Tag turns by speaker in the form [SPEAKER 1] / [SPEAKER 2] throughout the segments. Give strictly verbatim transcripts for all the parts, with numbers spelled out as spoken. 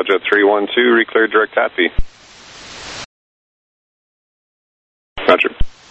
[SPEAKER 1] Jet three one two, reclear direct tappy. Roger.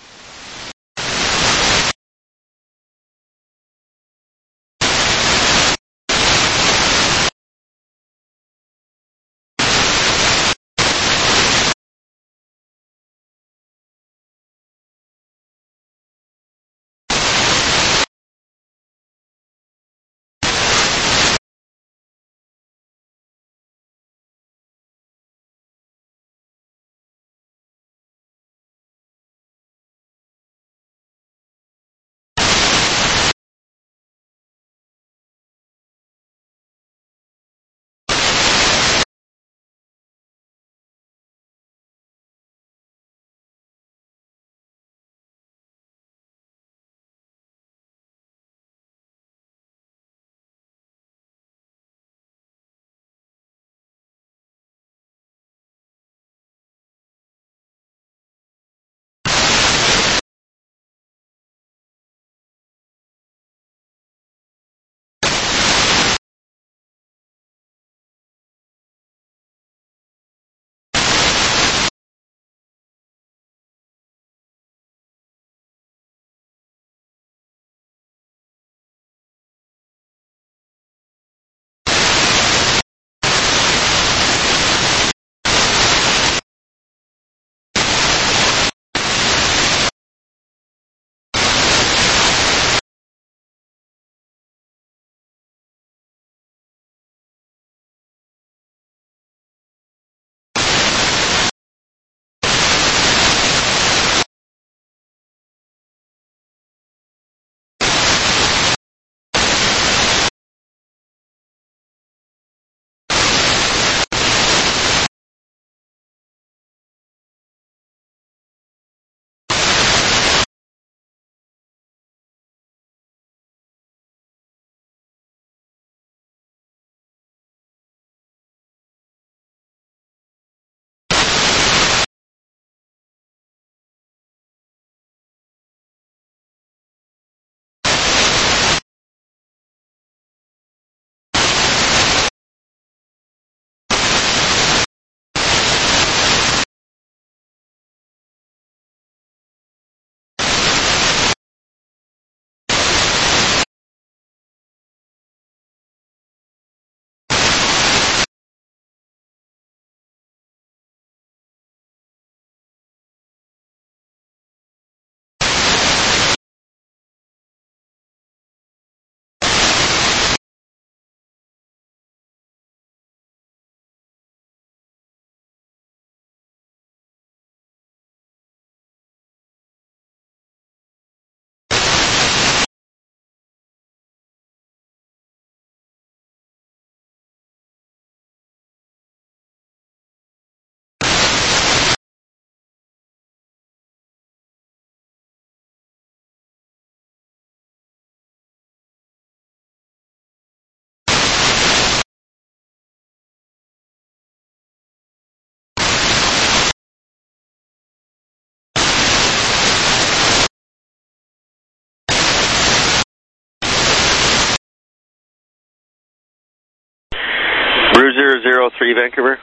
[SPEAKER 2] Bruiser zero three, Vancouver.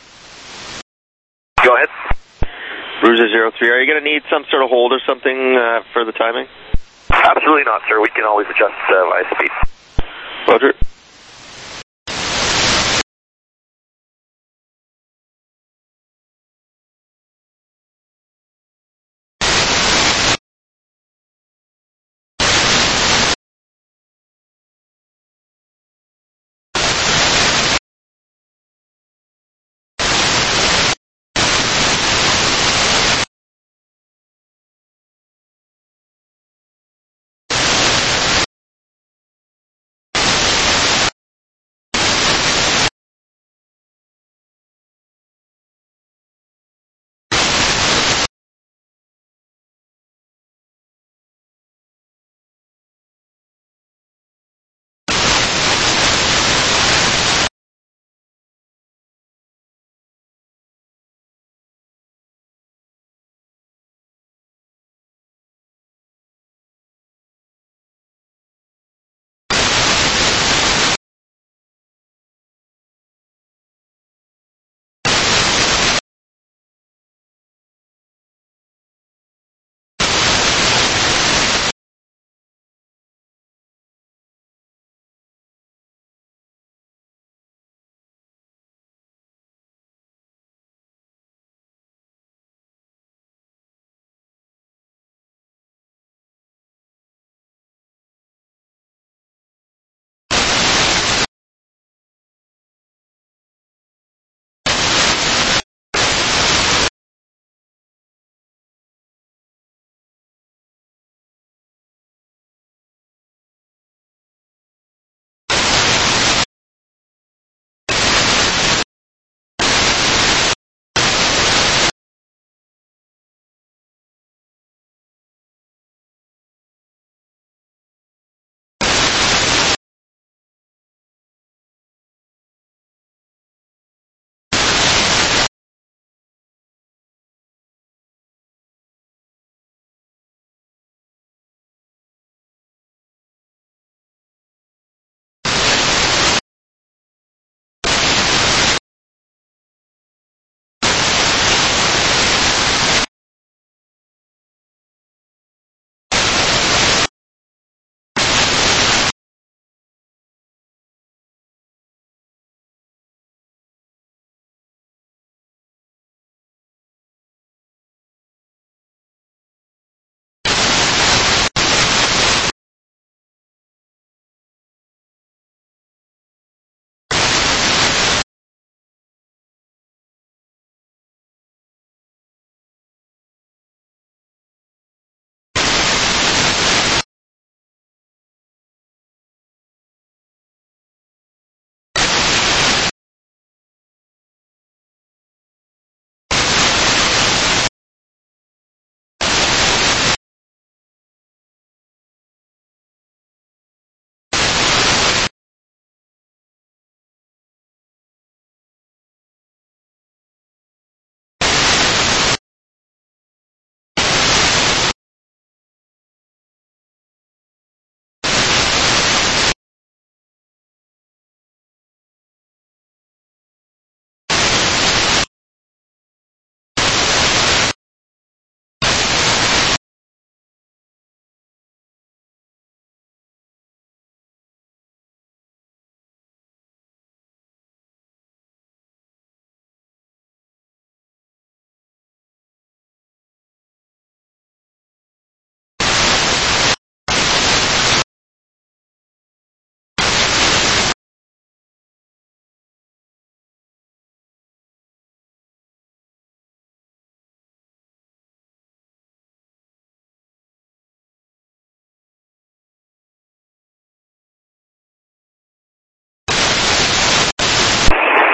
[SPEAKER 3] Go ahead.
[SPEAKER 2] Bruiser zero three, are you going to need some sort of hold or something uh, for the timing?
[SPEAKER 3] Absolutely not, sir. We can always adjust uh, via speed.
[SPEAKER 2] Roger.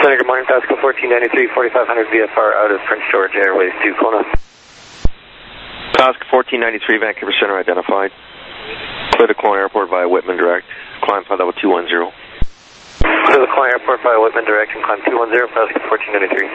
[SPEAKER 3] Center, good morning. Pascal fourteen ninety-three, forty-five hundred V F R out of Prince George Airways to Kona.
[SPEAKER 2] Pascal fourteen ninety-three, Vancouver Center identified. Clear to Kelowna Airport via Whitman Direct. Climb flight level two one zero.
[SPEAKER 3] Clear the Kelowna Airport via Whitman Direct and climb two one zero, Pascal fourteen ninety-three.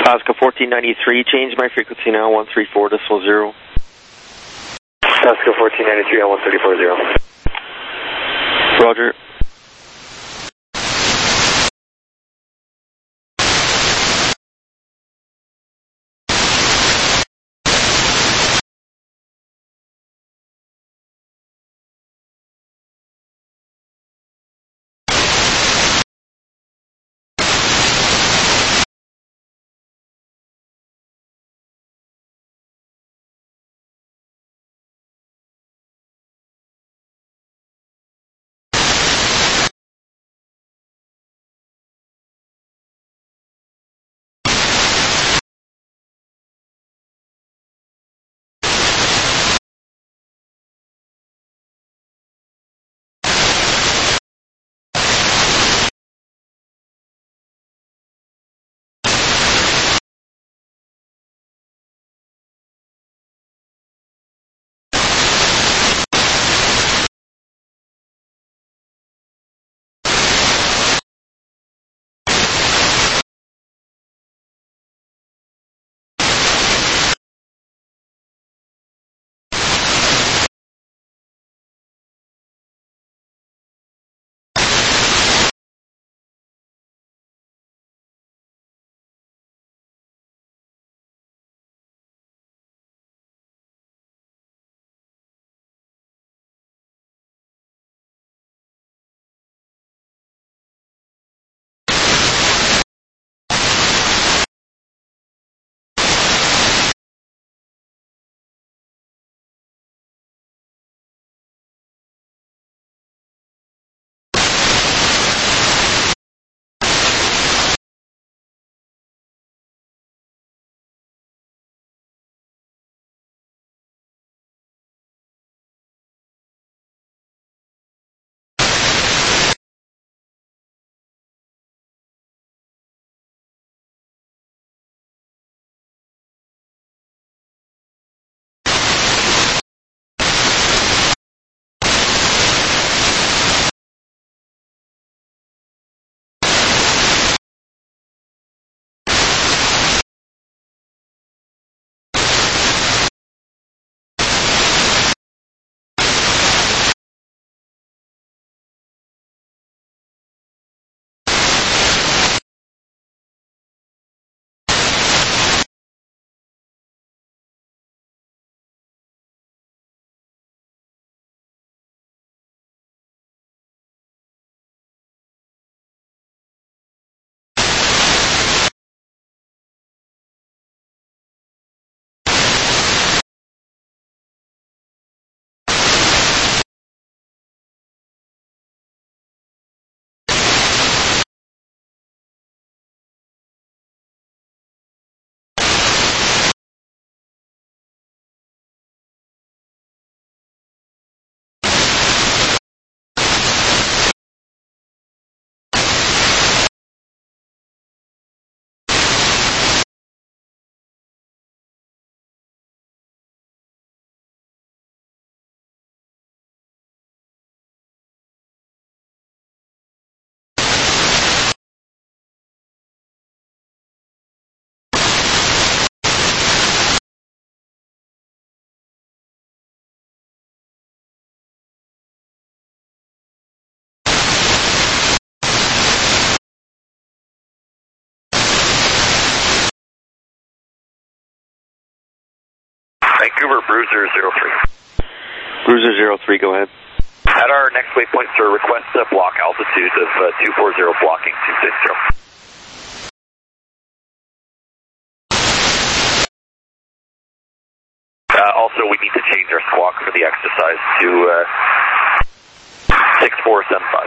[SPEAKER 2] Tosca fourteen ninety-three, change my frequency now, one three four decimal zero.
[SPEAKER 3] Tosca fourteen ninety-three on one three four zero.
[SPEAKER 2] Roger.
[SPEAKER 3] Vancouver, Bruiser zero three.
[SPEAKER 2] Bruiser zero three, go ahead.
[SPEAKER 3] At our next waypoint, sir, request a block altitude of uh, two four zero, blocking two six zero. Uh, also, we need to change our squawk for the exercise to uh, six four seven five.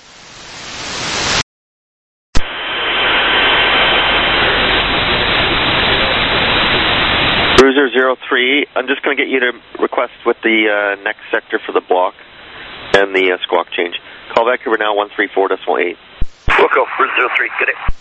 [SPEAKER 2] Bruiser zero three, I'm just going to get you to request with the uh, next sector for the block and the uh, squawk change. Call Vancouver now, one three four decimal eight.
[SPEAKER 3] We'll go, Bruiser zero three, good day.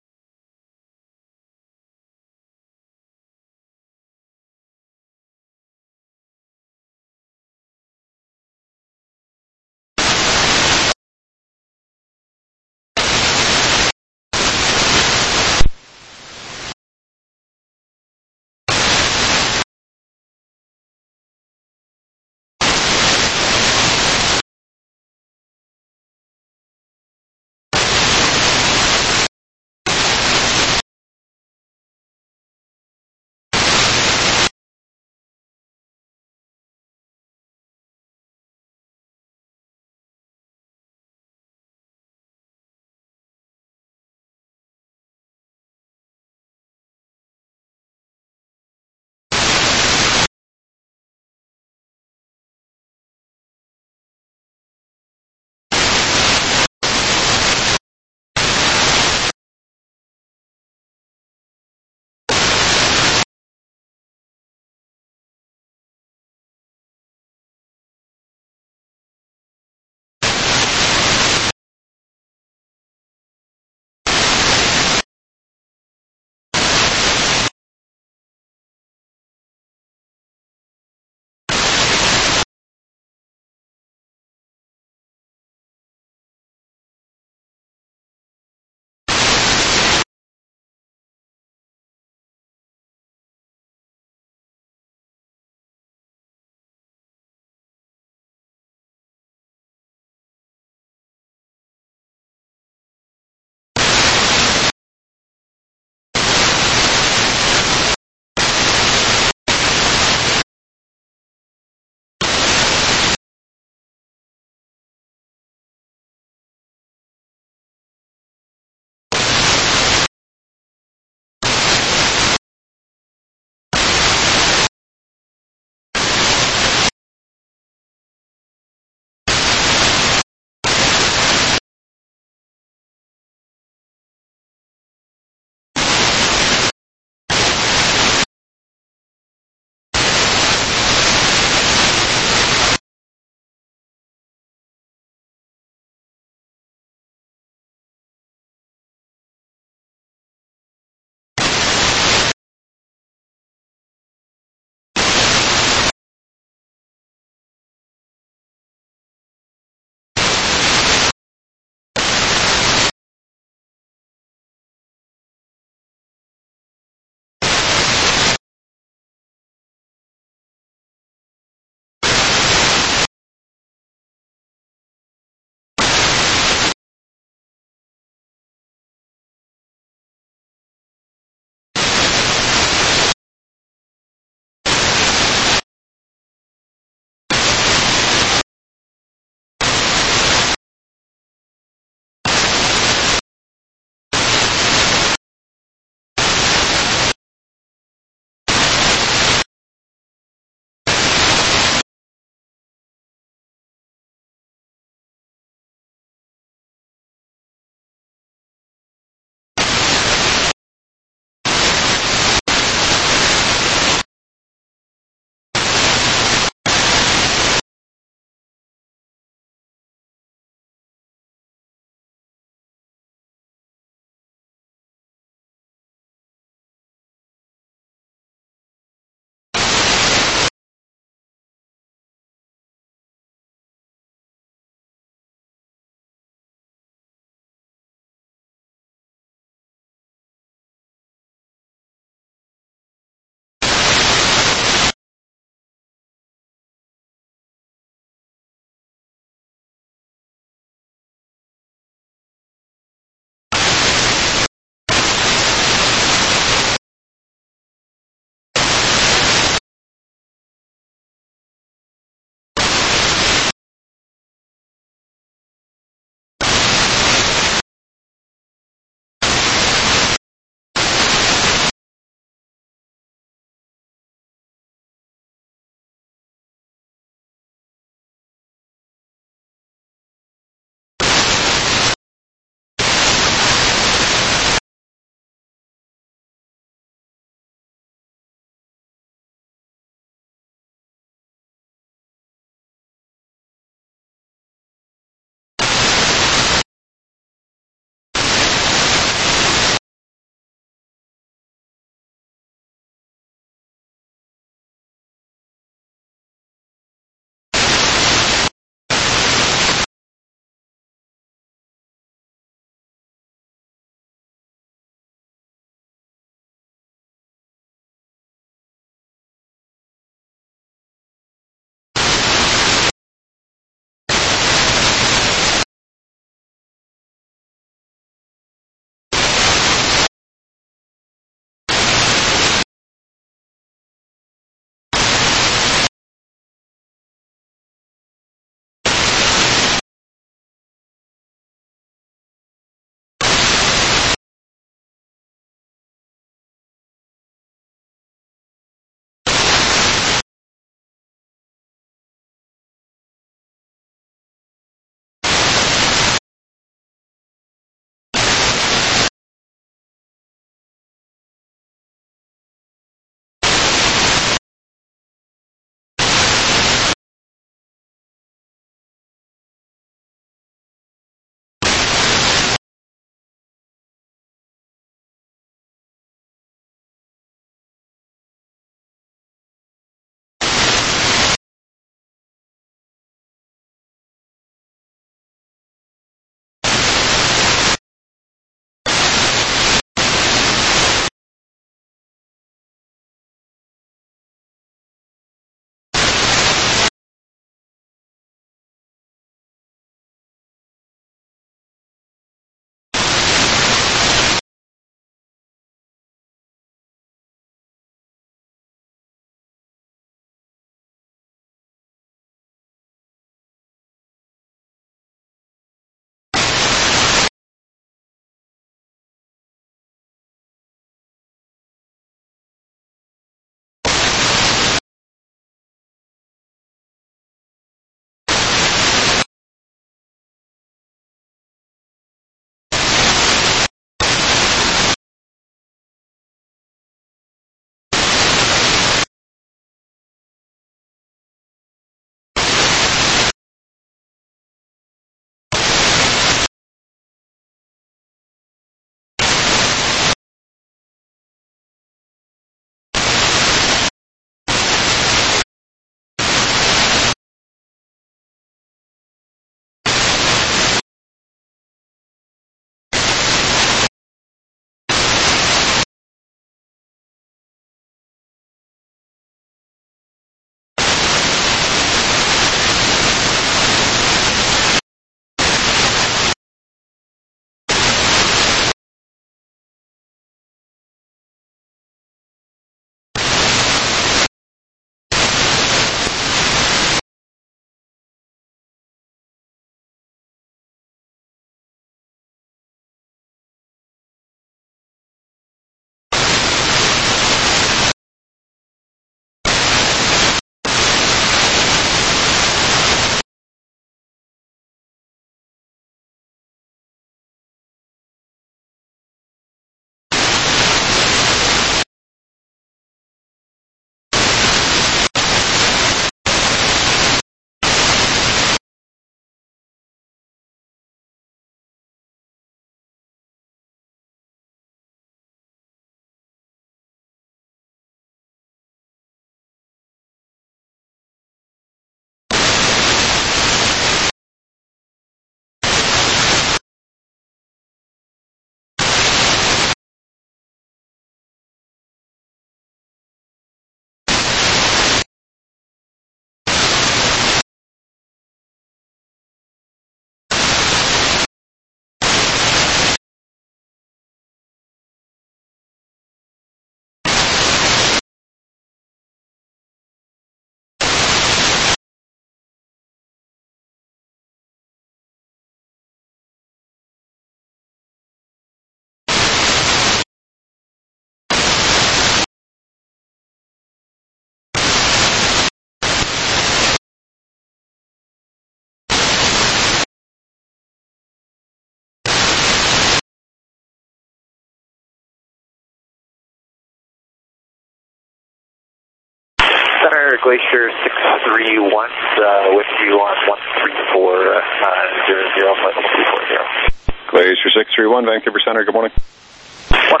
[SPEAKER 3] Center, Glacier six three one, uh, with you on one three four zero zero, flight level two four zero.
[SPEAKER 1] Glacier six three one, Vancouver Center, good morning.
[SPEAKER 3] Morning.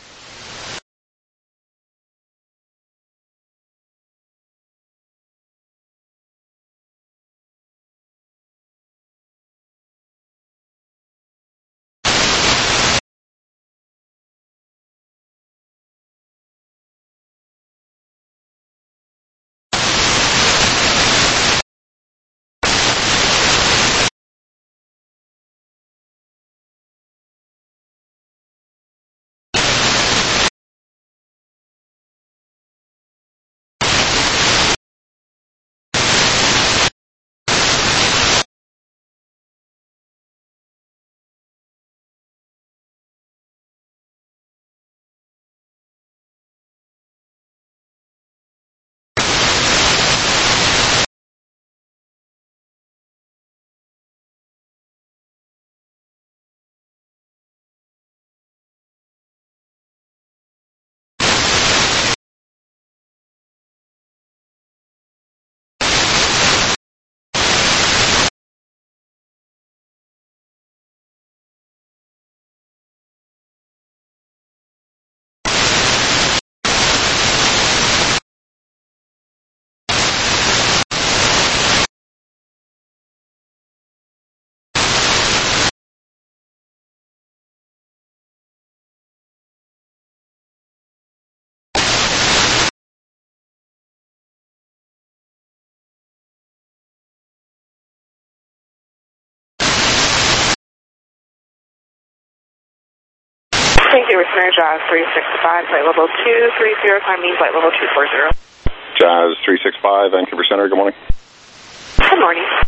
[SPEAKER 4] Thank you, Center, Jazz three six five, flight level two three zero, time mean flight level two four zero.
[SPEAKER 1] Jazz three six five, Vancouver Center, good morning.
[SPEAKER 4] Good morning.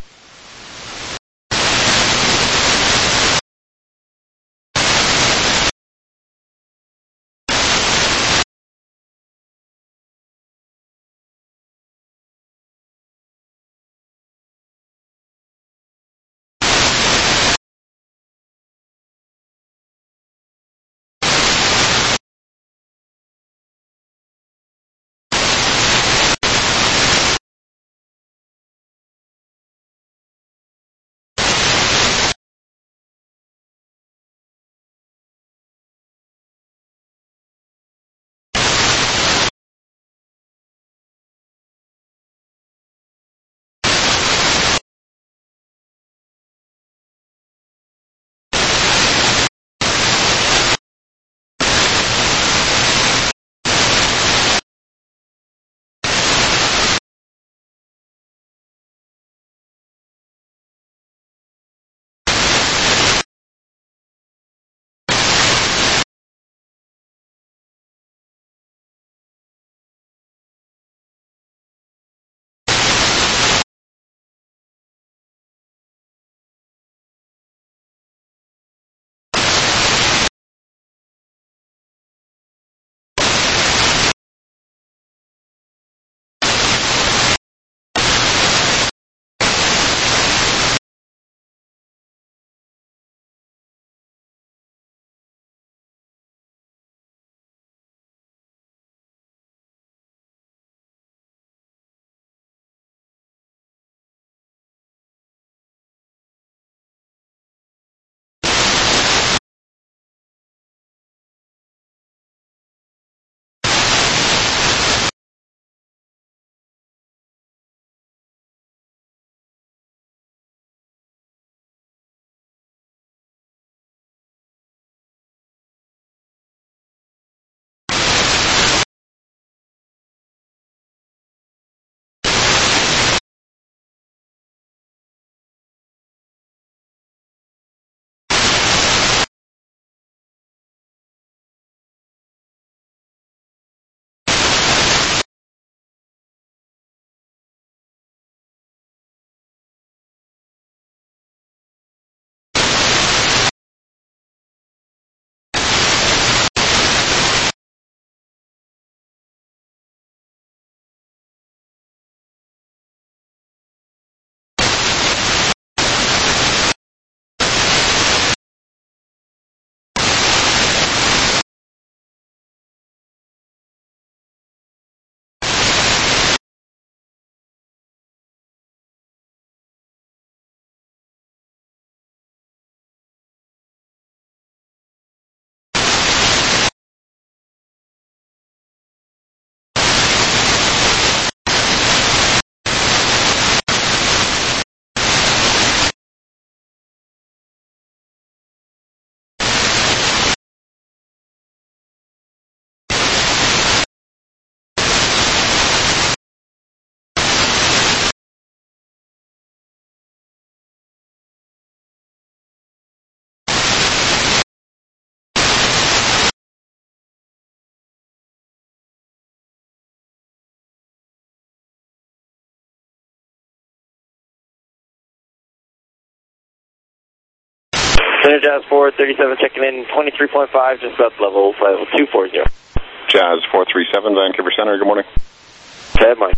[SPEAKER 3] Center Jazz four thirty-seven checking in twenty-three point five, just about level, flight level two forty.
[SPEAKER 1] Jazz four three seven, Vancouver Center, good morning.
[SPEAKER 3] Good morning.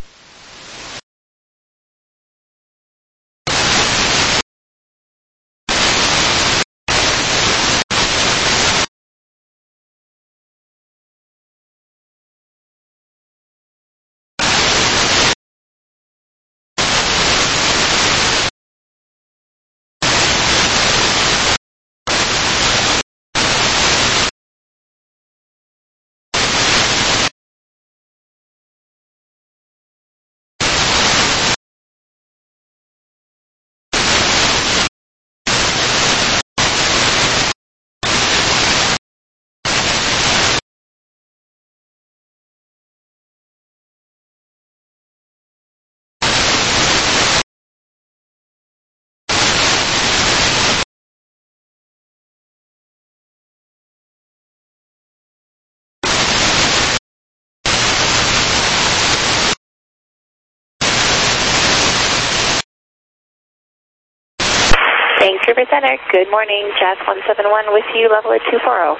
[SPEAKER 4] Vancouver Center, good morning. Jazz one seven one with you, level at two forty.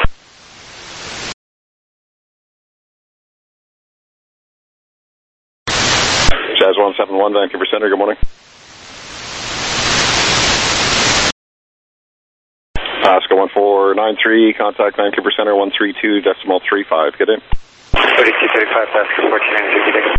[SPEAKER 1] Jazz one seven one, Vancouver Center, good morning. Alaska one four nine three, contact Vancouver Center one three two decimal three five, get in.
[SPEAKER 3] thirty-two thirty-five, Alaska fourteen ninety-two,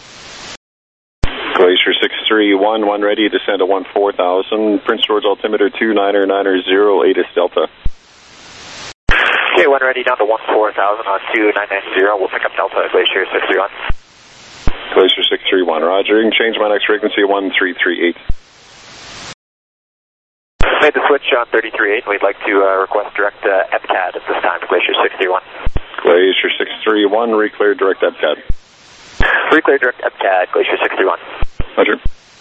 [SPEAKER 1] Glacier six three one, one ready, descend to one four thousand, Prince George altimeter two niner niner zero, eight is Delta.
[SPEAKER 3] Okay, one ready down to one four thousand on two nine nine zero, we'll pick up Delta, Glacier six three one.
[SPEAKER 1] Glacier six three one, roger, you can change my next frequency one three three eight.
[SPEAKER 3] Made the switch on thirty-three eight, we'd like to uh, request direct uh, E P C A D at this time, Glacier six three one.
[SPEAKER 1] Glacier six three one, reclear direct E P C A D.
[SPEAKER 3] Reclear direct E P C A D, Glacier six three one.
[SPEAKER 1] Roger.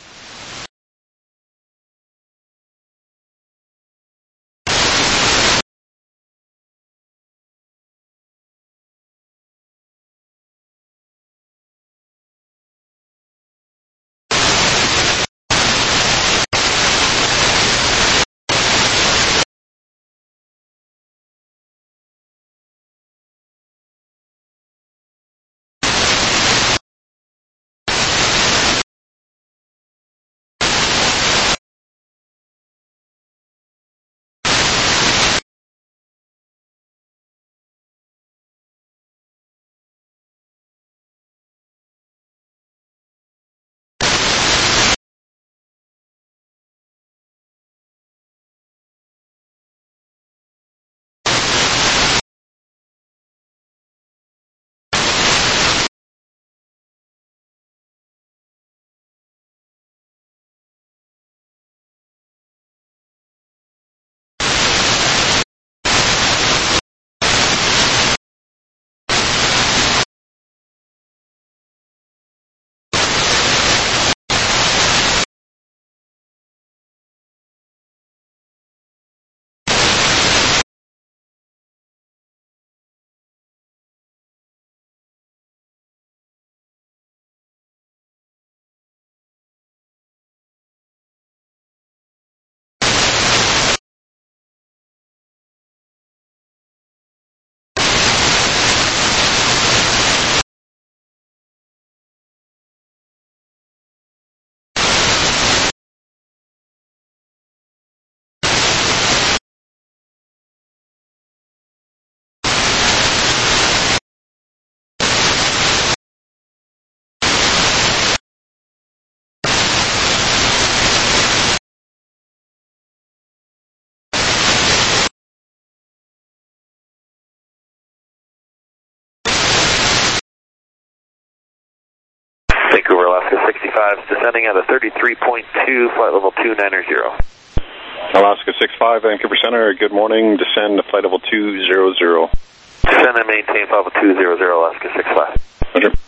[SPEAKER 3] Vancouver, Alaska sixty-five, descending at a thirty-three point two, flight level two niner zero.
[SPEAKER 1] Alaska six five, Vancouver Center, good morning, descend to flight level two zero zero.
[SPEAKER 3] Descend and maintain flight level two zero zero, Alaska six five.
[SPEAKER 1] Roger.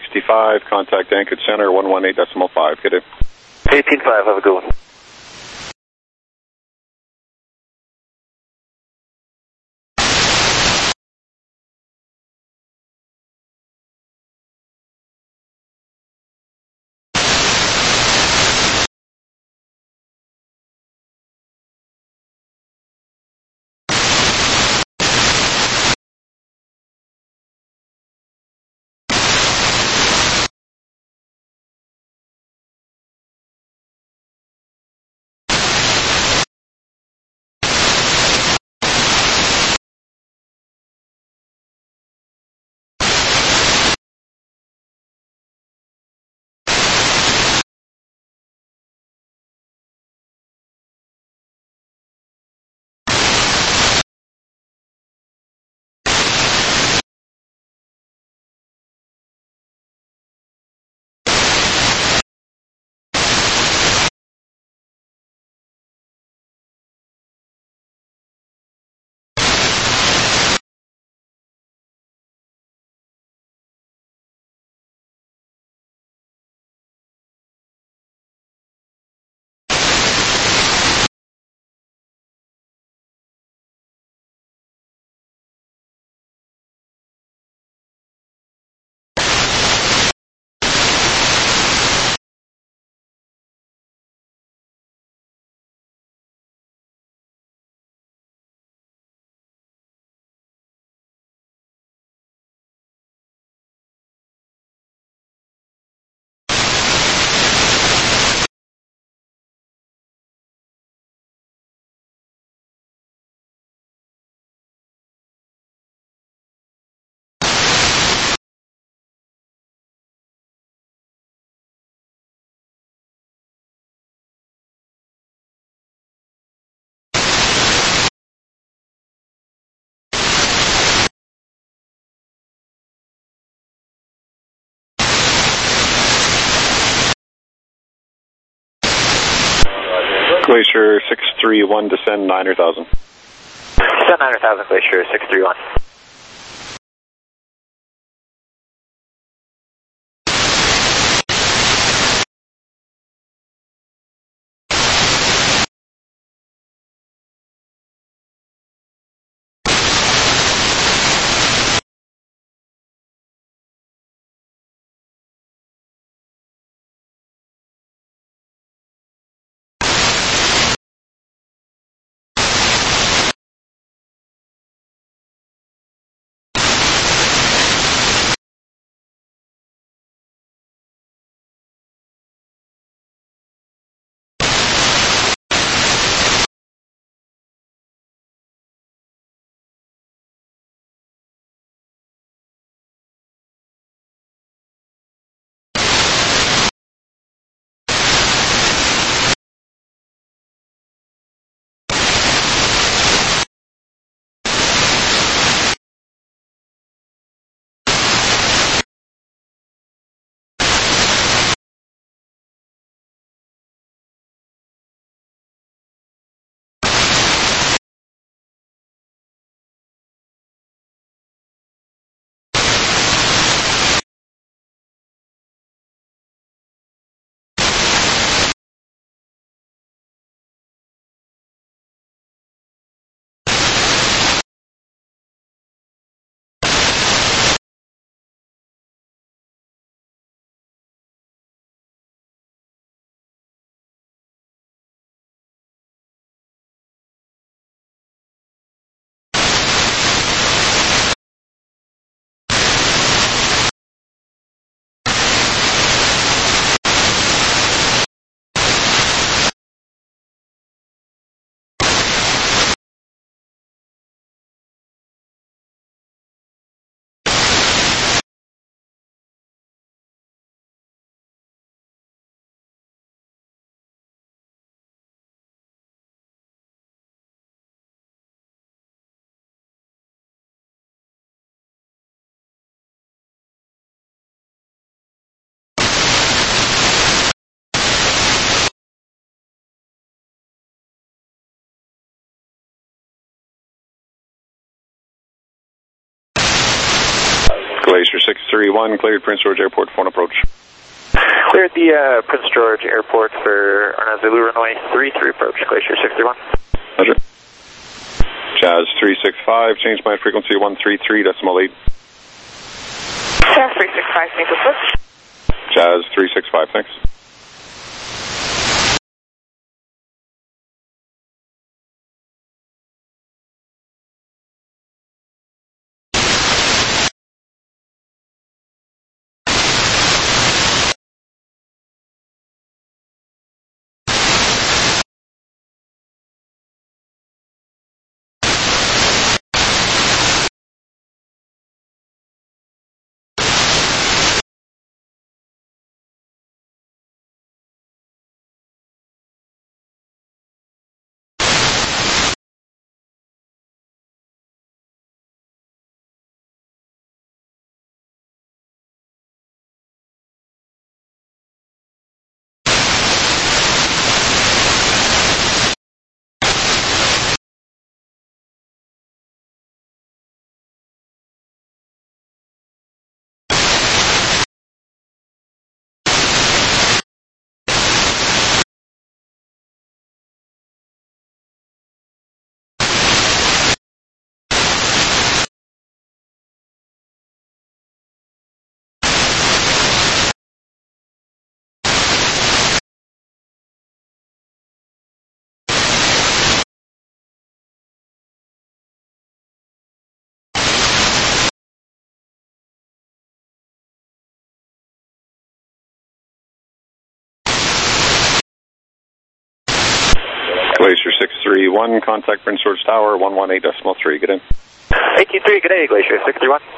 [SPEAKER 1] sixty-five, contact Anchorage Center, one one eight decimal five. Good day.
[SPEAKER 3] eighteen five, have a good one.
[SPEAKER 1] Glacier six three one, descend nine thousand.
[SPEAKER 3] Descend nine thousand, Glacier six three one.
[SPEAKER 1] Glacier six three one, cleared Prince George Airport, phone approach.
[SPEAKER 3] Cleared the uh, Prince George Airport for Arna Zulu runway three three approach, Glacier six three one.
[SPEAKER 1] Roger. Jazz three six five, change my frequency one three three decimal eight.
[SPEAKER 4] Jazz three six five, make approach.
[SPEAKER 1] Jazz three six five, thanks. Glacier six three one, contact Prince George Tower, one one eight decimal three, get in.
[SPEAKER 3] eighteen three, good day, Glacier six three one.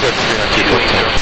[SPEAKER 2] Southwest three nine two point zero.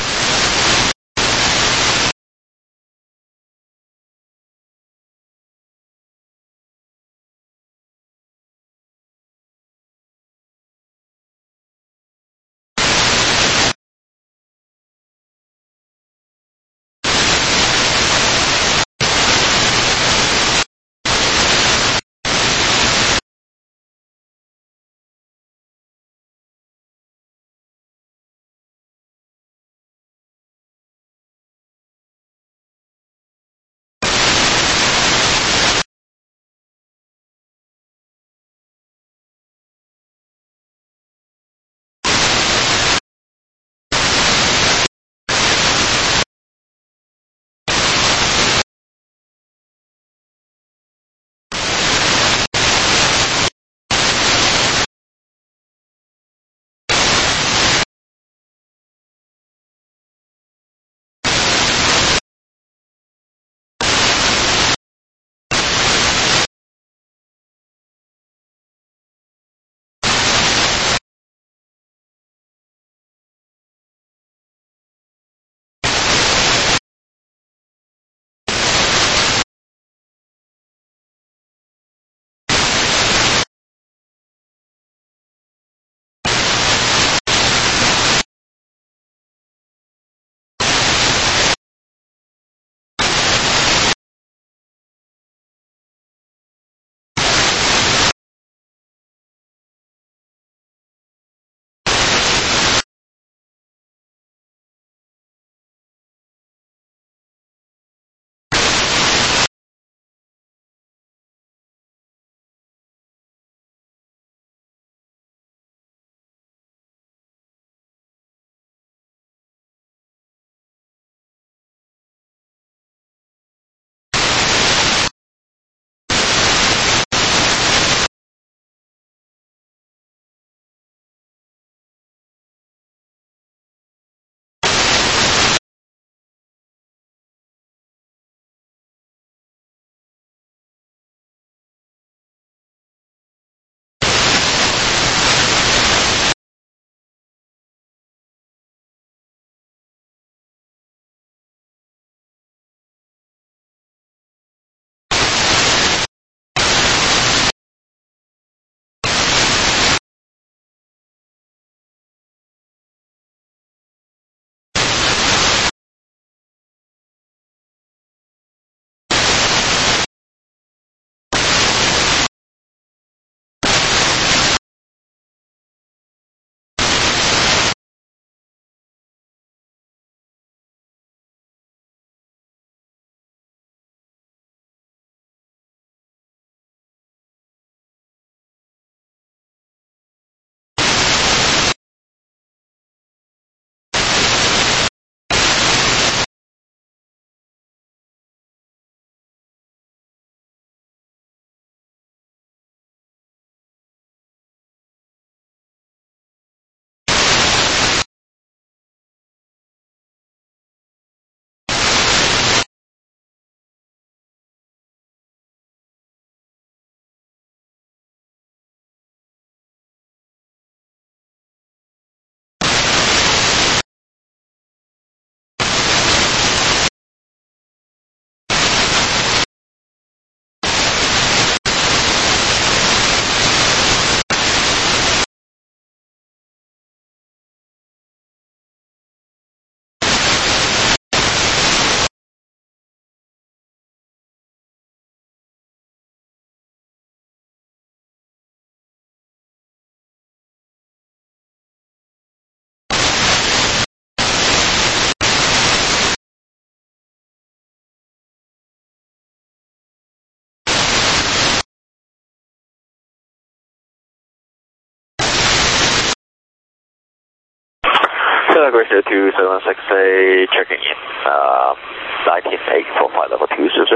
[SPEAKER 3] Glacier two seven six A checking in. Uh, nineteen eight for flight level two, sir.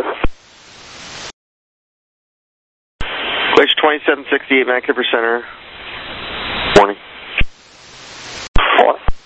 [SPEAKER 2] Glacier twenty-seven sixty-eight, Vancouver Center. Morning.
[SPEAKER 3] What?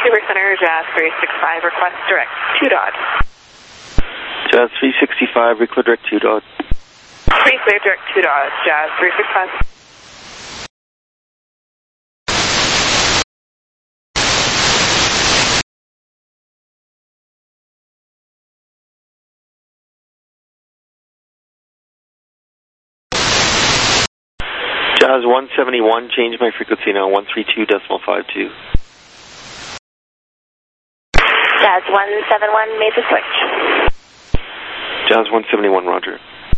[SPEAKER 4] Vancouver Center, Jazz three sixty-five, request direct two Dodge.
[SPEAKER 2] Jazz three sixty-five, request direct two Dodge.
[SPEAKER 4] Free clear direct two Dodge, Jazz three sixty-five.
[SPEAKER 2] Jazz one seventy-one, change my frequency now, one three two decimal five two.
[SPEAKER 4] Jazz one seventy-one, made the switch.
[SPEAKER 2] Jazz one seventy-one, roger.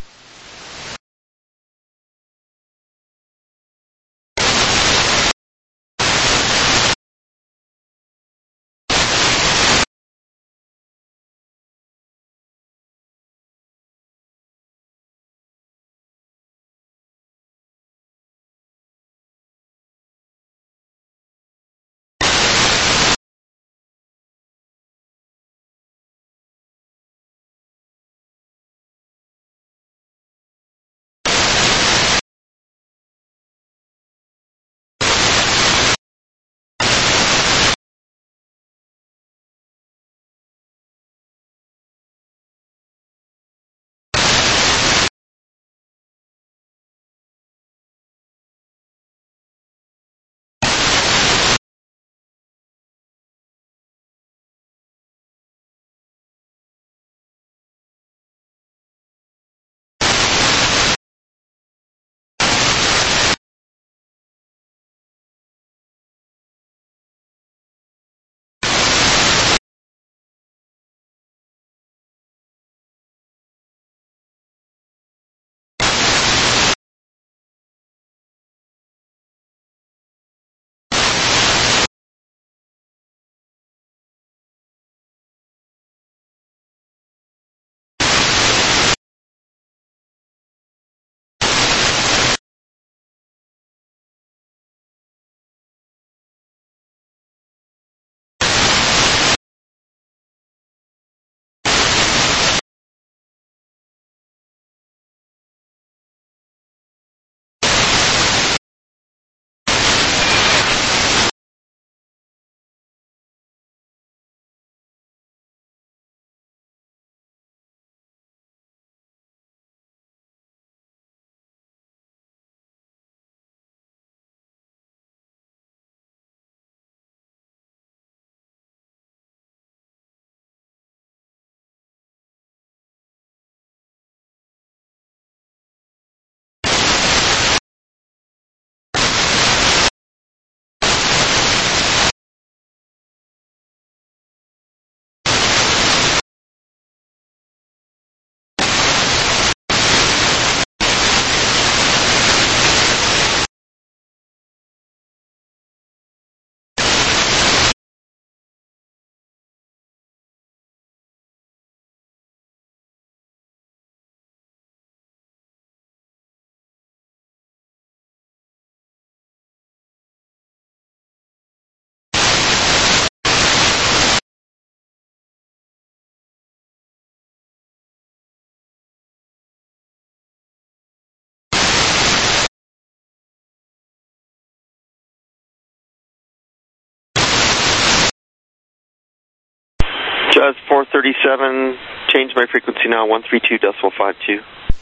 [SPEAKER 2] Jazz four thirty-seven, change my frequency now, one three two decimal five two.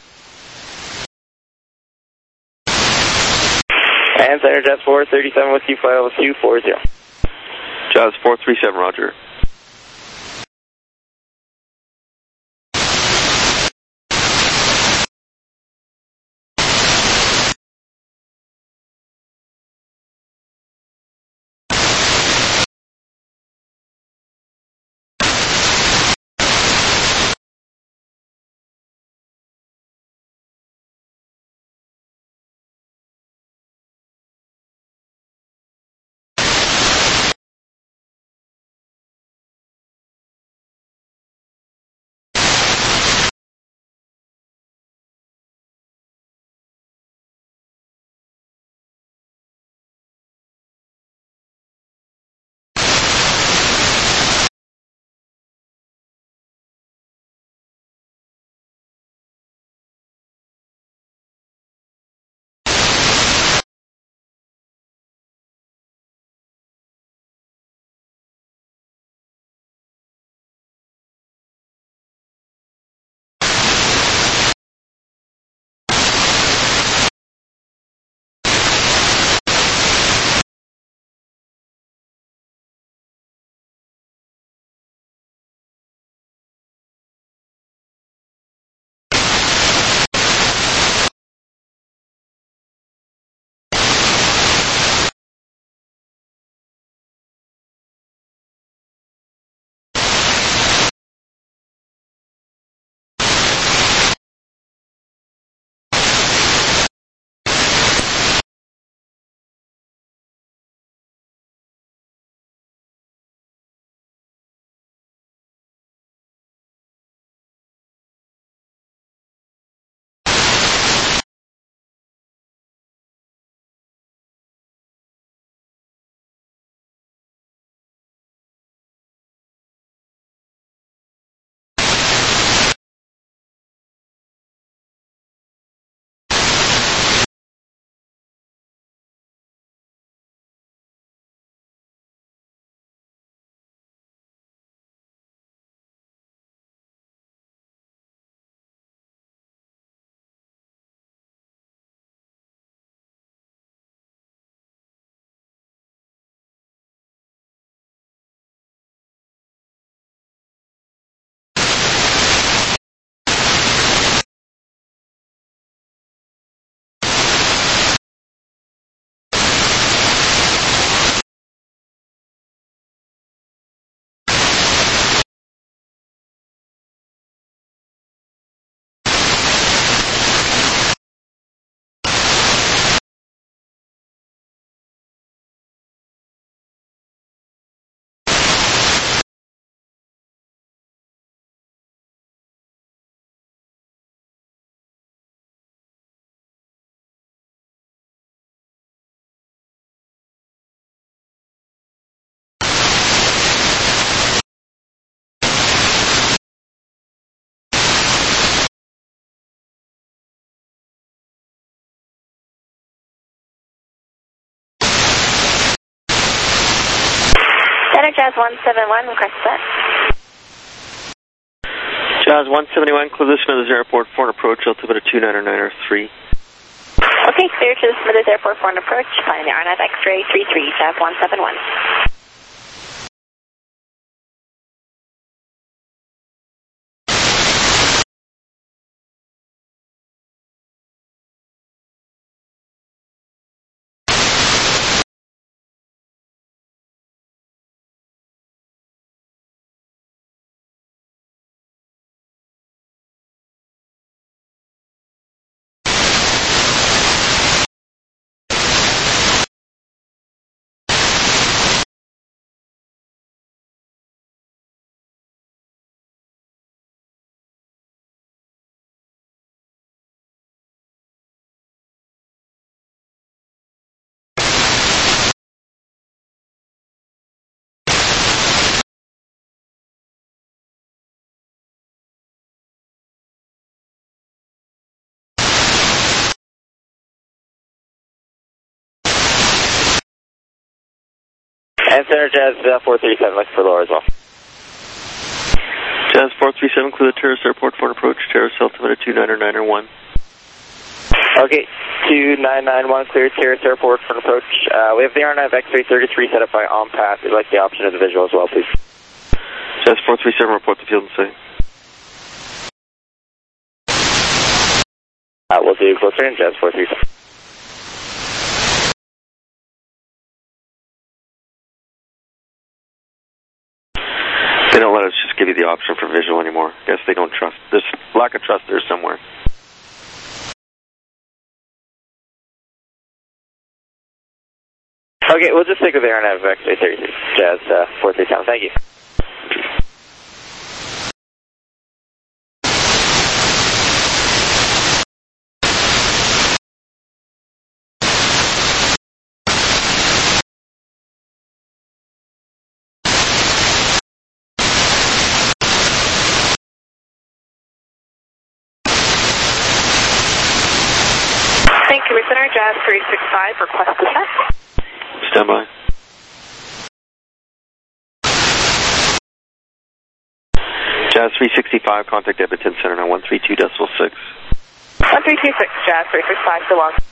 [SPEAKER 5] And Center Jazz four thirty-seven with you, file two four zero.
[SPEAKER 2] Jazz four three seven, roger.
[SPEAKER 4] Center, Jazz one seven one, request set.
[SPEAKER 2] Jazz one seventy-one, clear the Smithers Airport for an approach, altimeter two niner niner three.
[SPEAKER 4] Okay, clear to the Smithers Airport for an approach, flying the R N A V X-ray three three, Jazz one seven one.
[SPEAKER 5] And Center, Jazz uh, four three seven, looking for lower as well.
[SPEAKER 2] Jazz four three seven, clear the Terrace Airport for an approach, Terrace altimeter two niner niner one.
[SPEAKER 5] Okay, two nine nine one, clear Terrace Airport for an approach. Uh, we have the R N A V X-ray thirty-three set up by on-path. We'd like the option of the visual as well, please.
[SPEAKER 2] Jazz four three seven, report the field and say.
[SPEAKER 5] Uh, we'll do closer in, Jazz four three seven.
[SPEAKER 2] They don't let us just give you the option for visual anymore. Guess they don't trust. There's lack of trust there somewhere.
[SPEAKER 5] Okay, we'll just stick with the R N A V X-ray thirty-three, Jazz uh, four three seven. Thank you.
[SPEAKER 4] Thank you, Center, Jazz three six five, request to set.
[SPEAKER 2] Stand by. Jazz three sixty-five, contact Edmonton Center now one three two decimal six.
[SPEAKER 4] one three two six, Jazz three six five, so long.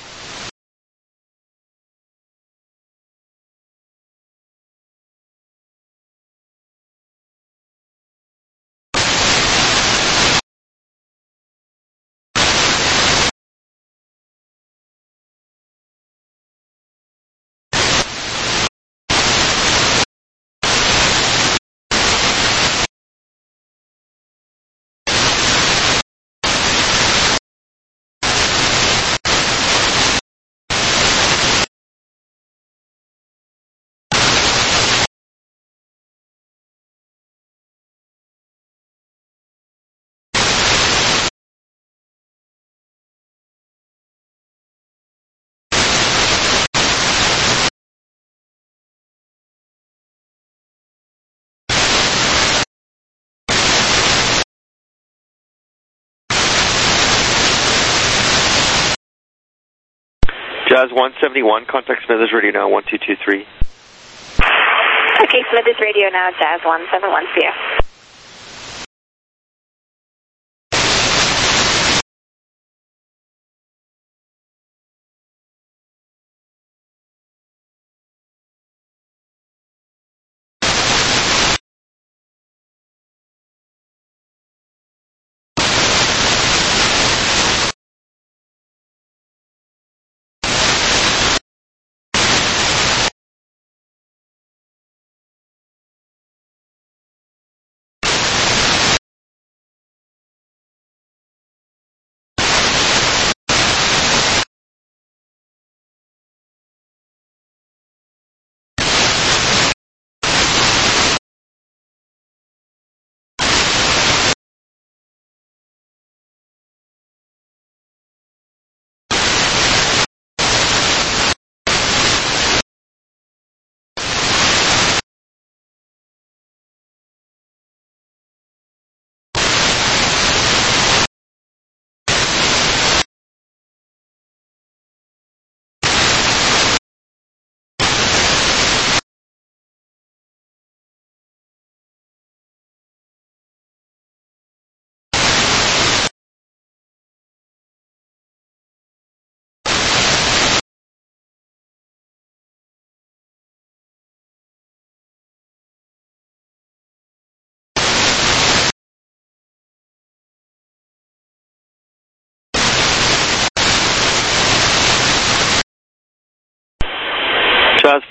[SPEAKER 2] Jazz one seventy-one, contact Smithers Radio now one two two three.
[SPEAKER 4] Okay, Smithers Radio now, Jazz one seven one, see you.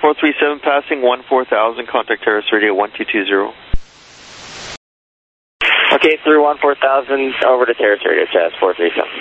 [SPEAKER 2] four three seven passing one four thousand, contact Terrace Radio one two two zero.
[SPEAKER 5] Okay, through one four thousand, over to Terrace Radio, Jazz four three seven.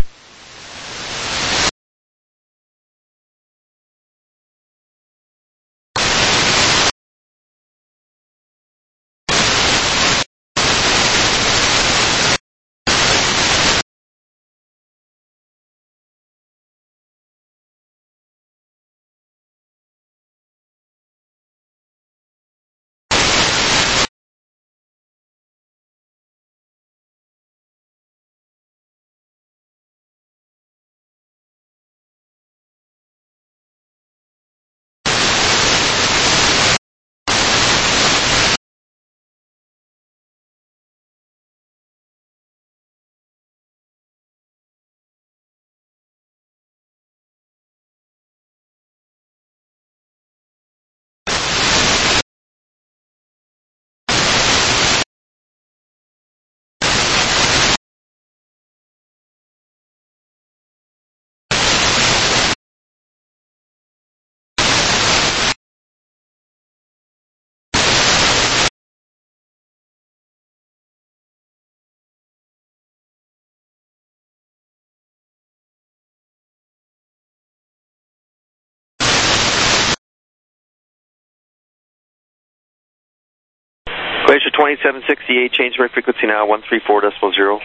[SPEAKER 2] Glacier twenty-seven sixty-eight, change my frequency now, one three four decimal zero.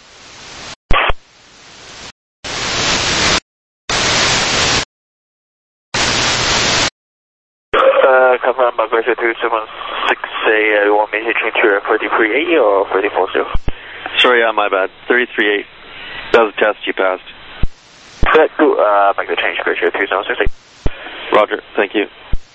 [SPEAKER 5] Uh, confirm by Glacier two seven six A, uh, you want me to change to thirty-three eighty or thirty-four zero?
[SPEAKER 2] Sorry, yeah, my bad, thirty-three eight. That was a test you passed.
[SPEAKER 5] Good, cool, uh, make the change, Glacier two seven six eight.
[SPEAKER 2] Roger, thank you.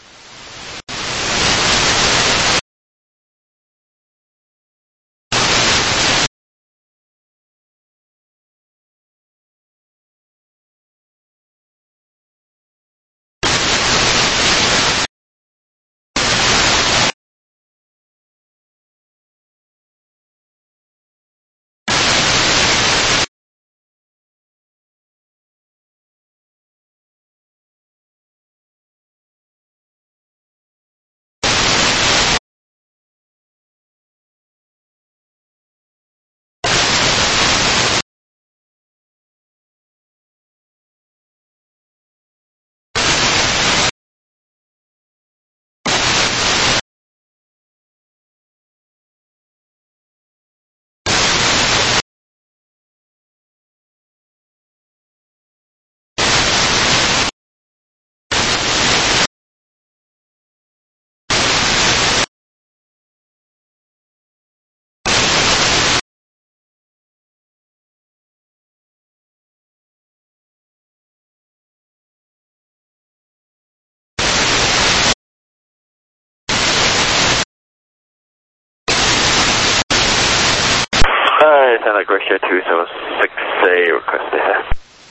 [SPEAKER 5] Uh, it's on Glacier two seven six A, request ahead.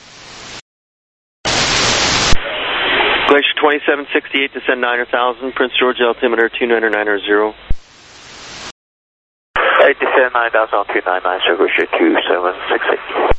[SPEAKER 2] Glacier twenty-seven sixty-eight, descend nine thousand, Prince George altimeter two nine nine zero.
[SPEAKER 5] Hey, descend nine thousand two nine nine, so Glacier two seven six eight.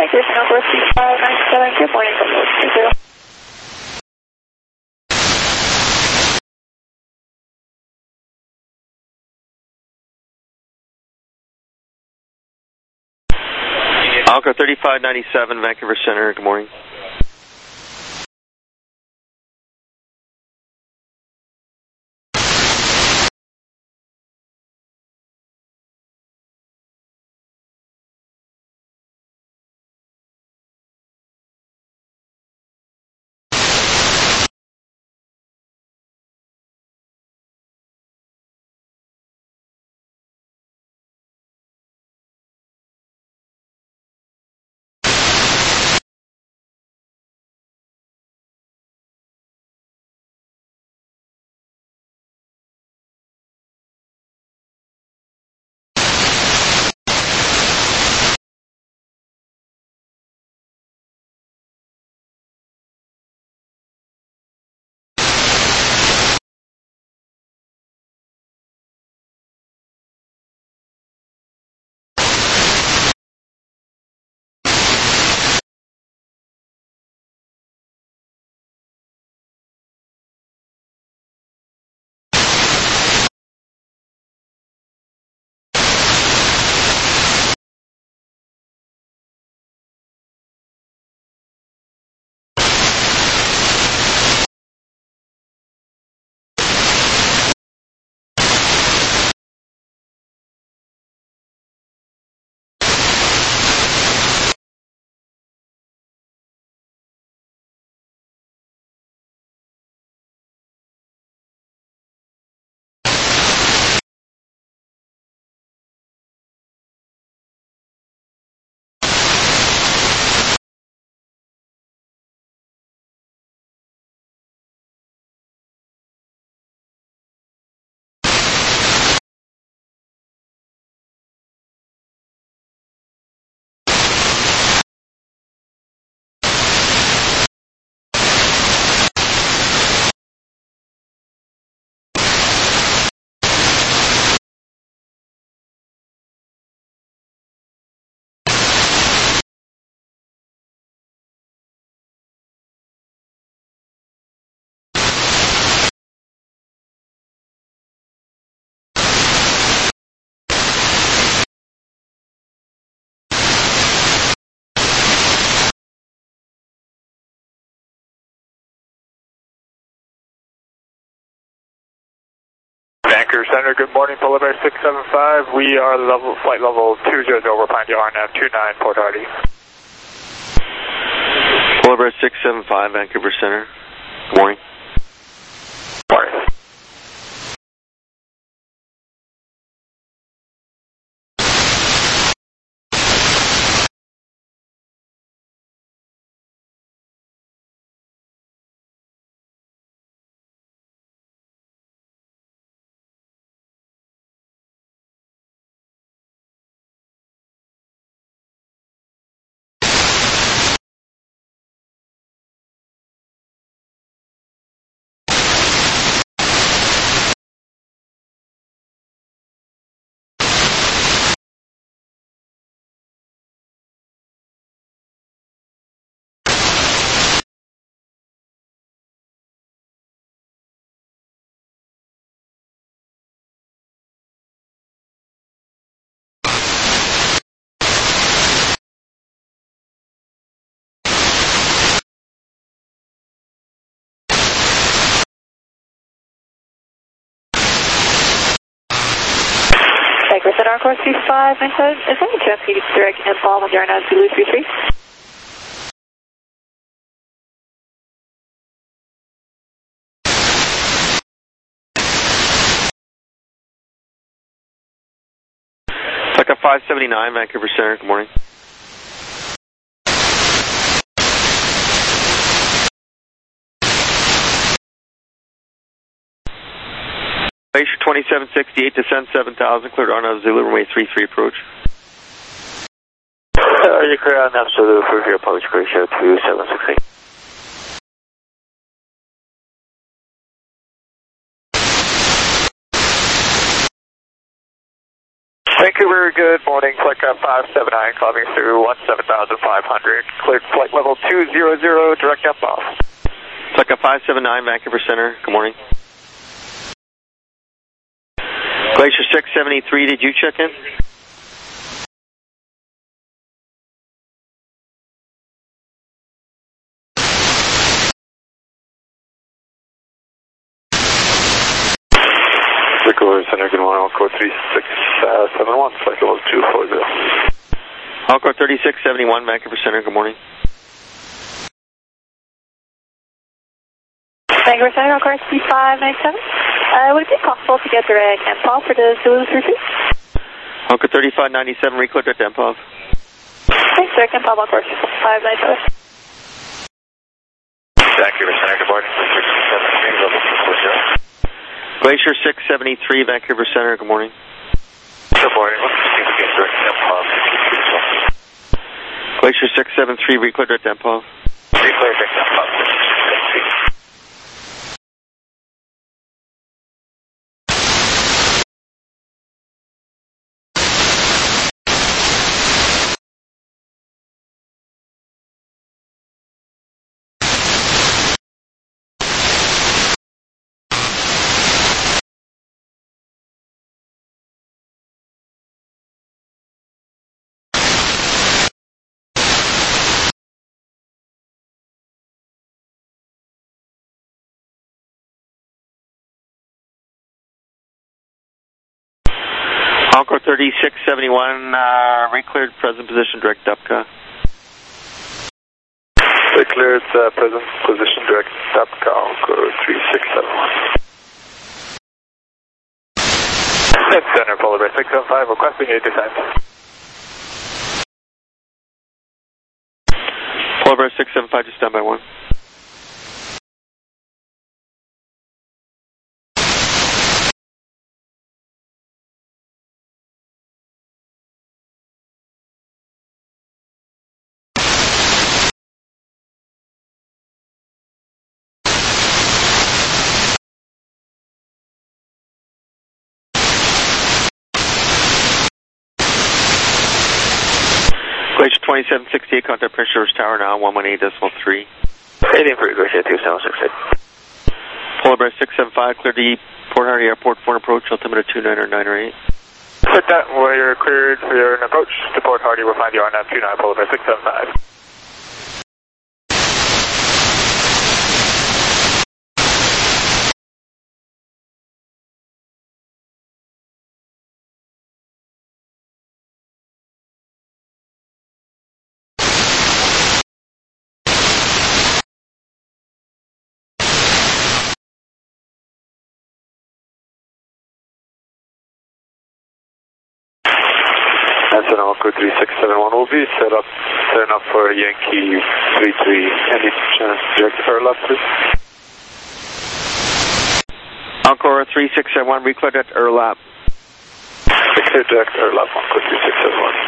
[SPEAKER 4] Griffin Air Force three five nine seven, good morning from North three zero.
[SPEAKER 2] Alco thirty-five ninety-seven, Vancouver Center, good morning.
[SPEAKER 6] Vancouver Center, good morning, Polar Bear six seven five. We are level, flight level two zero zero, we're Pinedale R N A V two nine, Port Hardy.
[SPEAKER 2] Polar Bear six seven five, Vancouver Center, good morning.
[SPEAKER 6] Morning.
[SPEAKER 4] Griffin Air Force three five nine seven, is there any chance you could direct inbound with your R N A V Zulu three three?
[SPEAKER 2] Tucker five seventy-nine, Vancouver Center, good morning. Glacier twenty-seven sixty-eight, descend seven thousand, cleared R N A V Zulu, runway three three approach.
[SPEAKER 5] Are you clear on R N A V Zulu for your approach, Glacier two seven six eight?
[SPEAKER 6] Vancouver, good morning. Flight five seven nine climbing through seventeen thousand five hundred. Cleared flight level two hundred, direct jump off.
[SPEAKER 2] Flight five seven nine, Vancouver Center, good morning. Glacier six seventy-three, did you check in?
[SPEAKER 1] Vancouver Center, good morning. Encore three six seven one, flight level two forty.
[SPEAKER 2] Encore thirty-six seventy-one, Vancouver Center, good morning.
[SPEAKER 4] Vancouver Center, Encore C five ninety-seven. Uh, would it be possible to get direct M P O V for the Zulu three three?
[SPEAKER 2] Encore thirty-five ninety-seven, reclear direct M P O V.
[SPEAKER 4] Thanks, direct M P O V, Encore five ninety-seven.
[SPEAKER 3] Vancouver Center, good morning.
[SPEAKER 2] Glacier six seventy-three, Vancouver Center, good morning.
[SPEAKER 3] Good morning. Let's see if we get direct M P O V.
[SPEAKER 2] Glacier six seventy-three, reclear direct M P O V.
[SPEAKER 3] Reclear direct M P O V.
[SPEAKER 2] Encore thirty-six seventy-one, uh, recleared present position, direct D U P C A.
[SPEAKER 1] Declared uh, present position, direct D U P C A, Encore three six seven one.
[SPEAKER 6] Center, Polar Bear six seven five, requesting a descent.
[SPEAKER 2] Polar Bear six seven five, just stand by one. Glacier twenty-seven sixty-eight, contact Prince George Tower now, one one eight decimal three.
[SPEAKER 3] Heading for Glacier two seven six eight.
[SPEAKER 2] Polar Bear six seven five, clear to Port Hardy Airport for an approach, altimeter two nine nine eight.
[SPEAKER 6] Put that where you're cleared for your approach to Port Hardy. We'll find you on two nine, Polar Bear six seven five.
[SPEAKER 1] That's an Encore three six seven one. We'll be set up, setting up for Yankee three three. Any chance direct Erlap, please?
[SPEAKER 2] Encore three six seven one, recleared at Erlap.
[SPEAKER 1] Declared direct Erlap, Encore three six seven one.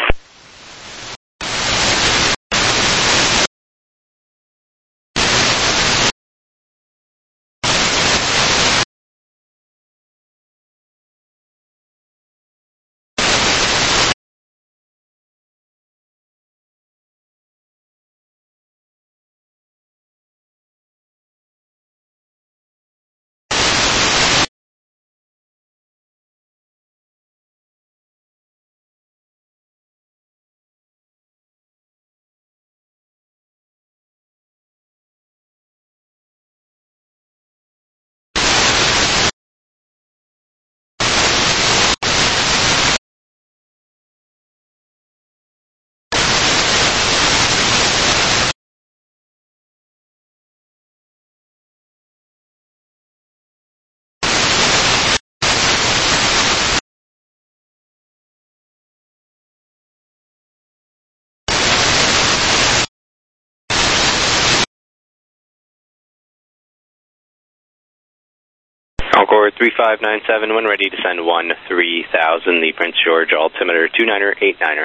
[SPEAKER 7] Encore three five nine seven, when ready to send one three thousand, the Prince George altimeter two niner eight niner.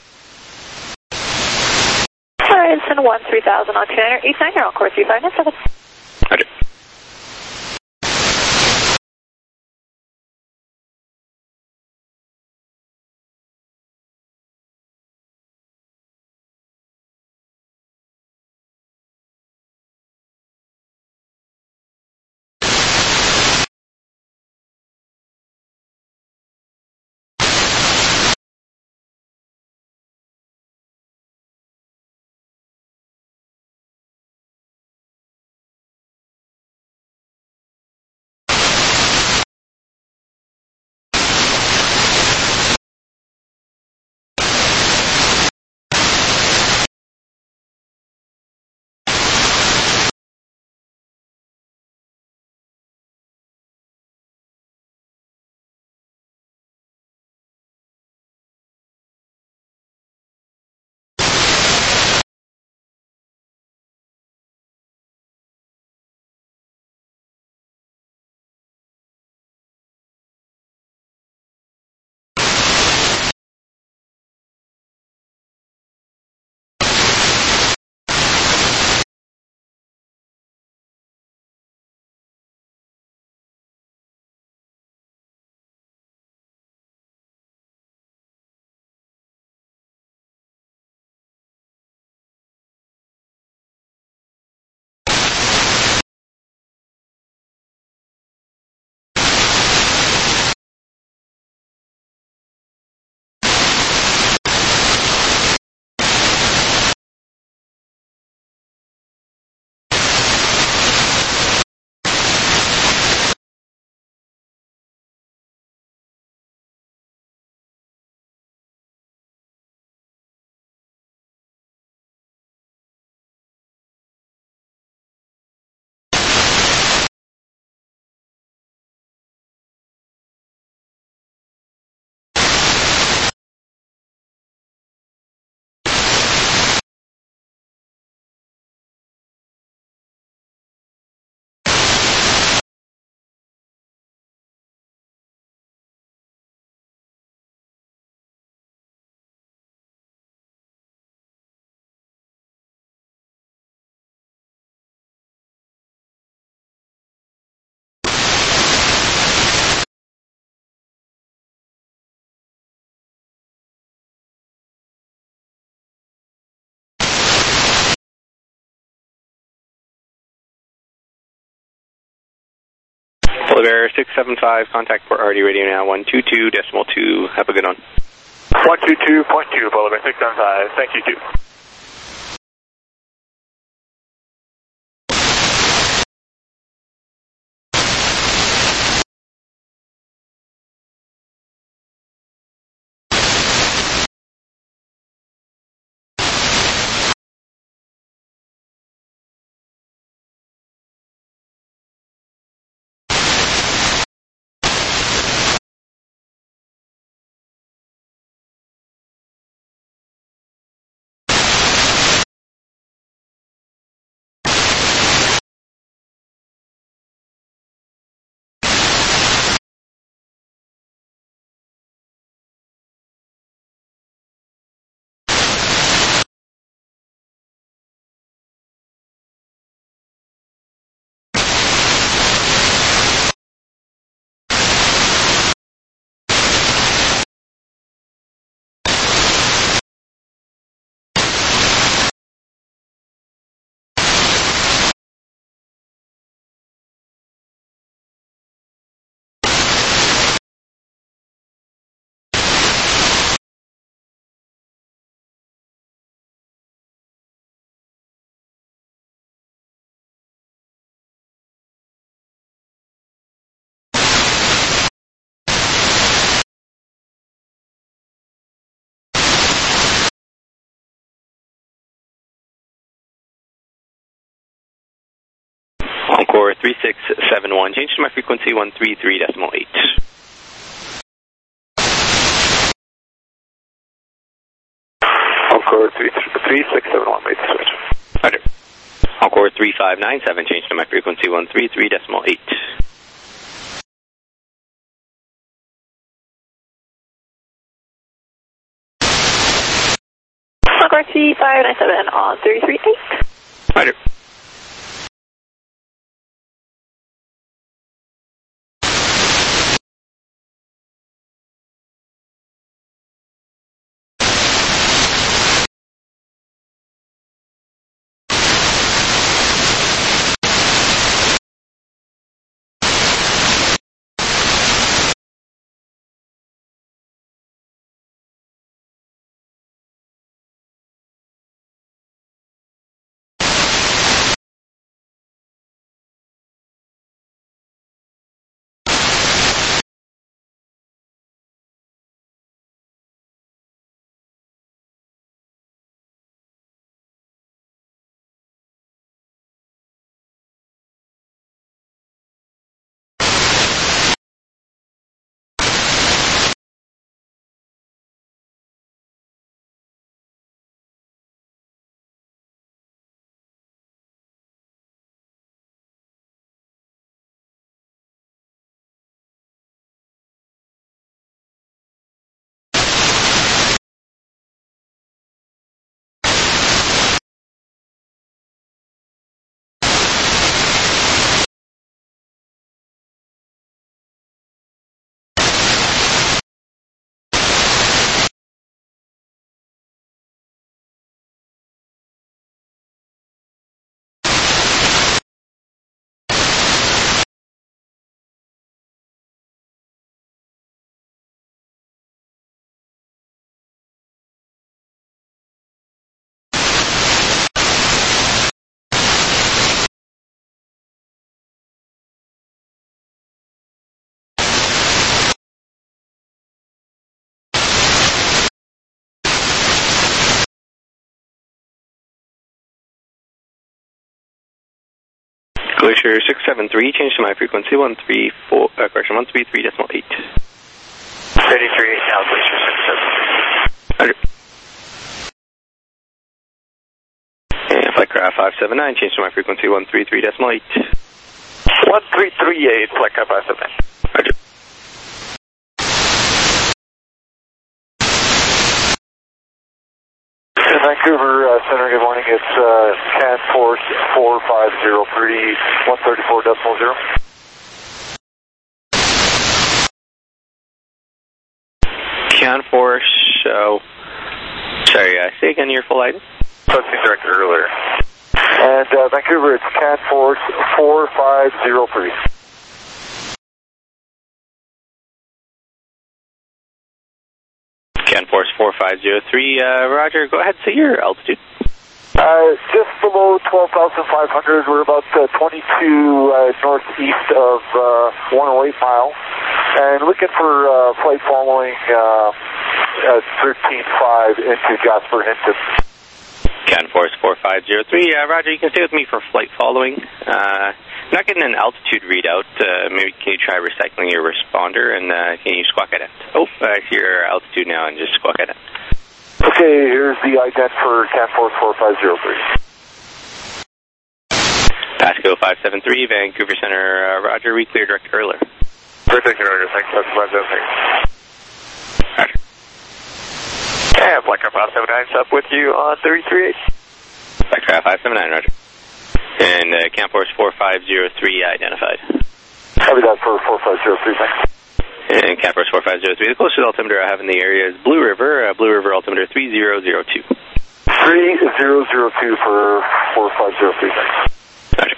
[SPEAKER 4] Alright, send one three thousand on two niner eight niner, Encore three five nine seven.
[SPEAKER 7] Roger. Polar Bear six seven five, contact port R D radio now, one two two decimal two. Have a good one.
[SPEAKER 6] one two two point two, Polar Bear six seven five. Thank you, too.
[SPEAKER 7] Encore three six seven one, change to my frequency one three three decimal eight.
[SPEAKER 1] Encore three six seven one, made the switch.
[SPEAKER 7] Roger. Encore three five nine seven, change to my frequency one three three decimal eight.
[SPEAKER 4] Encore three five nine seven on three three eight.
[SPEAKER 7] Roger. Glacier six seven three, change to my frequency one three four, uh, correction, one three three decimal eight.
[SPEAKER 6] thirty-three, now Glacier six seven three.
[SPEAKER 7] Roger. And Flightcraft five seven nine, change to my frequency one three three decimal eight.
[SPEAKER 6] one three three eight, Flightcraft five seven nine.
[SPEAKER 7] Roger.
[SPEAKER 1] Vancouver uh, Center, good morning. It's uh, CAN Force four five zero three, one thirty-four decimal zero.
[SPEAKER 7] CAN Force, so, sorry, uh, say again your full item?
[SPEAKER 1] Something directed earlier. And uh, Vancouver, it's CAN Force four five zero three.
[SPEAKER 7] four five zero three, uh, Roger, go ahead, say your altitude.
[SPEAKER 1] Uh, just below twelve thousand five hundred. We're about uh, twenty-two uh, northeast of uh, one oh eight mile, and looking for uh, flight following uh, uh, thirteen five into Jasper Hinton.
[SPEAKER 7] CanForce four five zero three, uh, Roger, you can stay with me for flight following. Uh, I'm not getting an altitude readout. Uh, maybe can you try recycling your responder, and uh, can you squawk at it? Oh, I see your altitude now, and just squawk at it.
[SPEAKER 1] Okay, here's the ident for CanForce four five zero three.
[SPEAKER 7] Pasco five seven three, Vancouver Center, uh, Roger, we clear direct Erler.
[SPEAKER 6] Perfect, Roger, thanks, five seven three.
[SPEAKER 7] Roger.
[SPEAKER 6] And Flight five seven nine up with you on thirty-three eight.
[SPEAKER 7] Flight five seven nine, Roger. And uh, CanForce four five zero three identified.
[SPEAKER 1] Copy that for four five zero three, thanks.
[SPEAKER 7] And CanForce four five zero three, the closest altimeter I have in the area is Blue River, uh, Blue River altimeter three zero zero two.
[SPEAKER 1] three zero zero two for four five zero three, thanks.
[SPEAKER 7] Roger.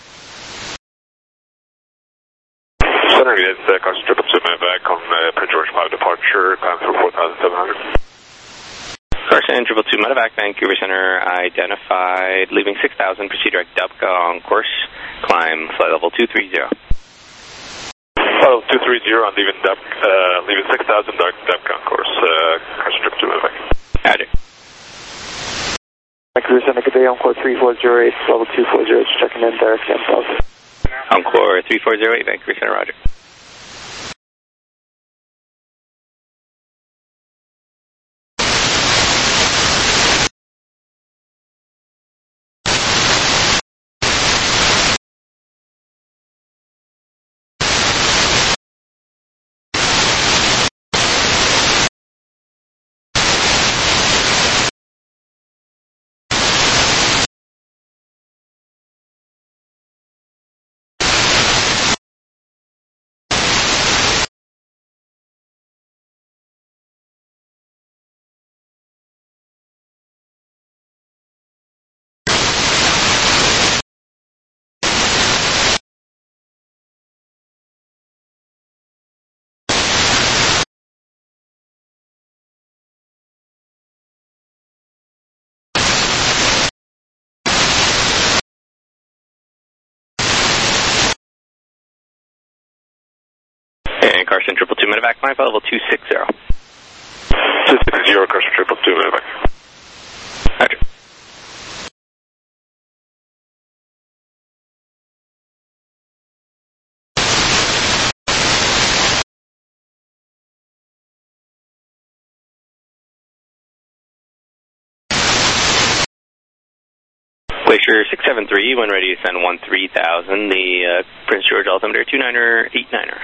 [SPEAKER 1] Center is uh, Carson Triple Two, back on uh, Prince George five departure, climb through four thousand seven hundred.
[SPEAKER 7] Carson Triple Two, medevac, Vancouver Center identified, leaving six thousand, proceed direct Dubka on course, climb flight level two three zero.
[SPEAKER 1] Oh, two three zero on leaving Dub, uh, leaving six thousand dark Dubcon course, uh, Carson Trip to Moving.
[SPEAKER 7] Roger.
[SPEAKER 5] Vancouver Center, good day, Encore three four zero eight, level two four zero, checking in, direct ten thousand.
[SPEAKER 7] Encore three four zero eight, Vancouver Center, Roger. And Carson Triple Two, medevac, climb flight level two six zero.
[SPEAKER 1] two six zero, Carson Triple Two, medevac.
[SPEAKER 7] Roger. Glacier six seven three, when ready to send one three thousand, the uh, Prince George altimeter two niner eight niner.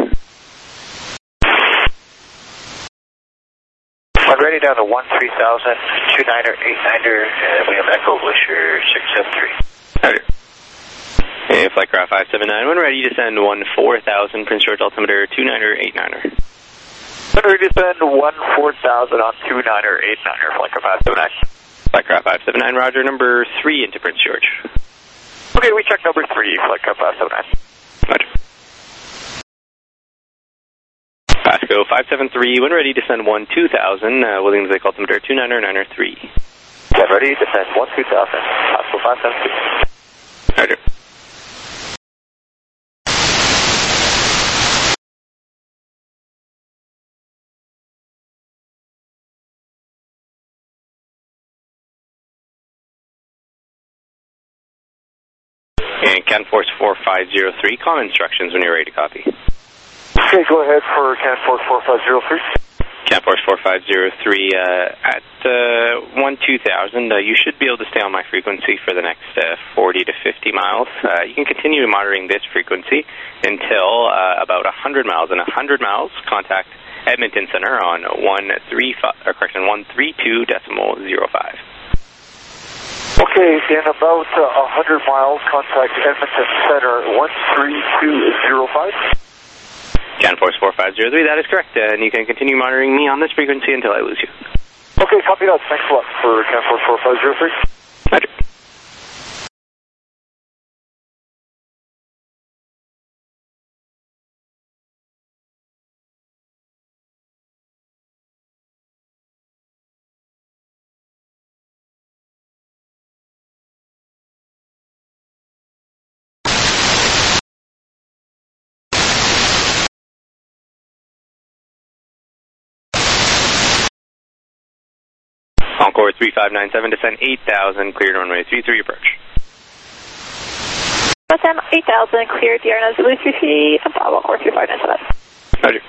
[SPEAKER 6] When ready down to one three thousand, two niner eight niner, and we have Echo Glacier six seven three.
[SPEAKER 7] Roger. And Flightcraft five seven nine, when ready to send one four thousand, Prince George altimeter two niner eight niner.
[SPEAKER 6] When ready to send one four thousand on two niner eight niner, Flight five seven nine.
[SPEAKER 7] Flightcraft five seven nine, Roger, number three into Prince George.
[SPEAKER 6] Okay, we check number three, Flight five seven nine.
[SPEAKER 7] Roger. Pasco five seven three, when ready to send one two thousand, uh, Williams Lake altimeter two niner niner three.
[SPEAKER 6] Get ready to send one two thousand, Pasco five seven three.
[SPEAKER 7] Roger. And CanForce four five zero three, comm instructions when you're ready to copy.
[SPEAKER 1] Okay, go ahead for CanForce four five zero three.
[SPEAKER 7] CanForce four five zero three, uh, at uh, one two thousand, uh, you should be able to stay on my frequency for the next uh, forty to fifty miles. Uh, you can continue monitoring this frequency until uh, about one hundred miles. And one hundred miles, contact Edmonton Center on one three five, or correction, one three two decimal zero five.
[SPEAKER 1] Okay, in about uh, one hundred miles, contact Edmonton Center one three two zero five.
[SPEAKER 7] CanForce four five zero three, that is correct, and you can continue monitoring me on this frequency until I lose you.
[SPEAKER 1] Okay, copy that. Thanks a lot for CanForce four five zero three.
[SPEAKER 7] Roger. Or three five nine seven, descend eight thousand, cleared runway three three approach.
[SPEAKER 4] Descend eight thousand, cleared Sierra Zulu three three, Bravo, or three five nine seven.
[SPEAKER 7] Roger.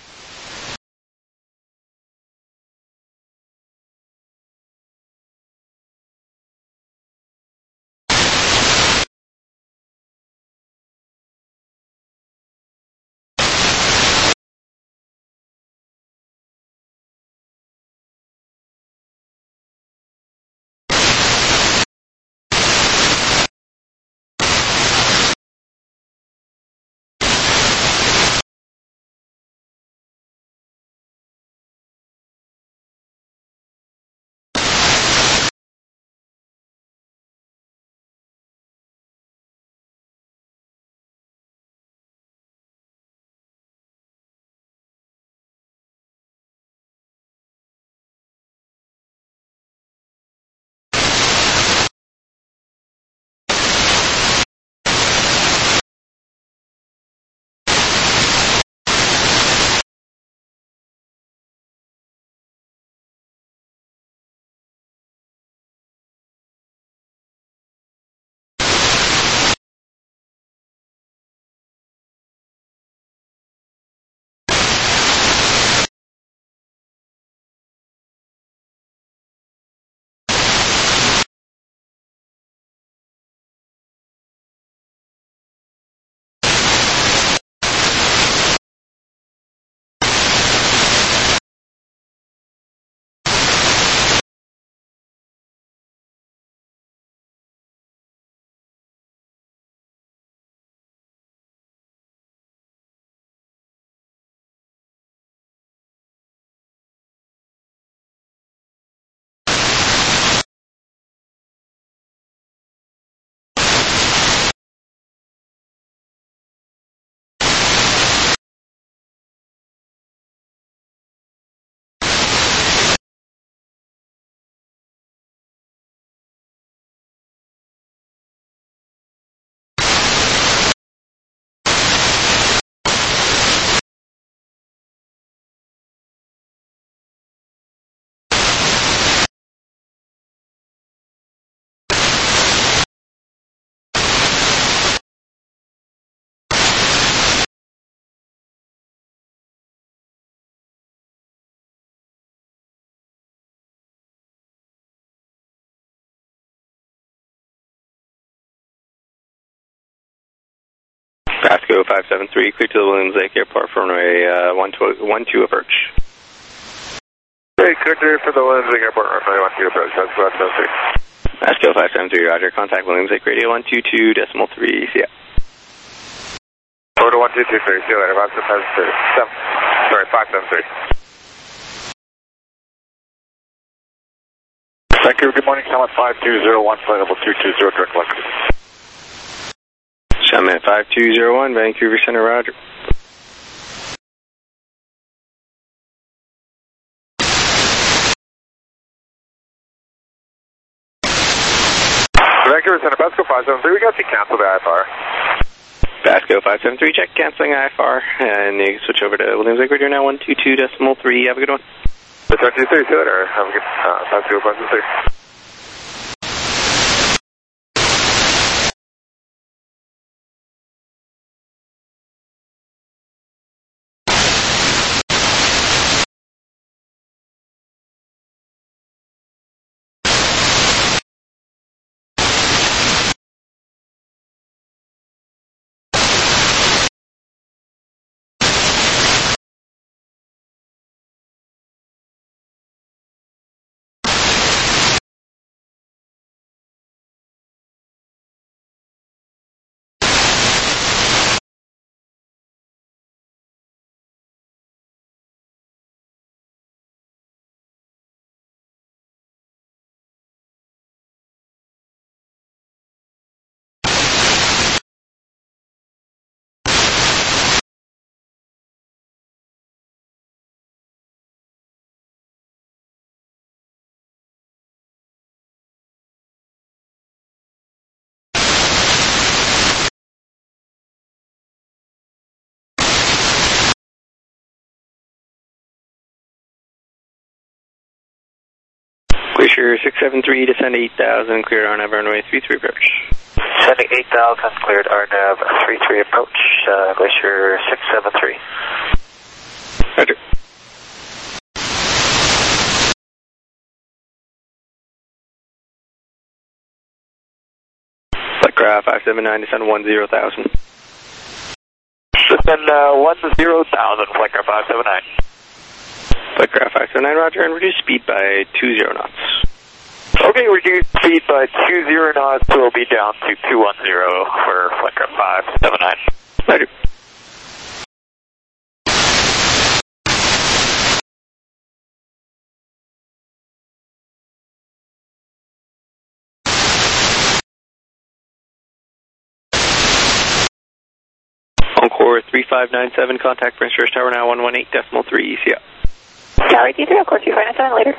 [SPEAKER 7] Pasco five seven three, clear to the Williams Lake Airport for runway uh, one two approach.
[SPEAKER 6] Great, clear for the Williams Lake Airport runway one two approach, that's five seven three.
[SPEAKER 7] Pasco five seven three, roger, contact Williams Lake Radio one two two decimal three, see ya.
[SPEAKER 6] Over to one two two three, see you later, five seven three. Sorry, five seven three.
[SPEAKER 1] Thank you, good morning, Summit five two zero one, flight level two two zero, direct left.
[SPEAKER 7] Summit five two zero one, Vancouver Center, roger.
[SPEAKER 6] Vancouver Center, Pasco five seven three, we got you canceled the I F R.
[SPEAKER 7] Pasco five seven three, check canceling I F R, and you can switch over to Williams Lake Radio now one two two decimal three, have a good one.
[SPEAKER 6] one two three, see you later, have a good, uh, Pasco five seven three.
[SPEAKER 7] Glacier six seven three, descend eight thousand, cleared R N A V runway three three approach.
[SPEAKER 3] Descending eight thousand, cleared R N A V three three approach, uh, Glacier six seven three.
[SPEAKER 7] Roger. Flightcraft five seven nine, descend one zero thousand.
[SPEAKER 6] Descend uh, one zero thousand, Flightcraft five seven nine.
[SPEAKER 7] Flightcraft five seven nine, roger, and reduce speed by two zero knots.
[SPEAKER 6] Okay, reduce speed by two zero knots, so we'll be down to two one zero for Flightcraft five seven nine.
[SPEAKER 7] Roger. Encore three five nine seven, contact Prince George Tower now one one eight decimal three E C L.
[SPEAKER 4] Tower D three, of course, two five nine seven later.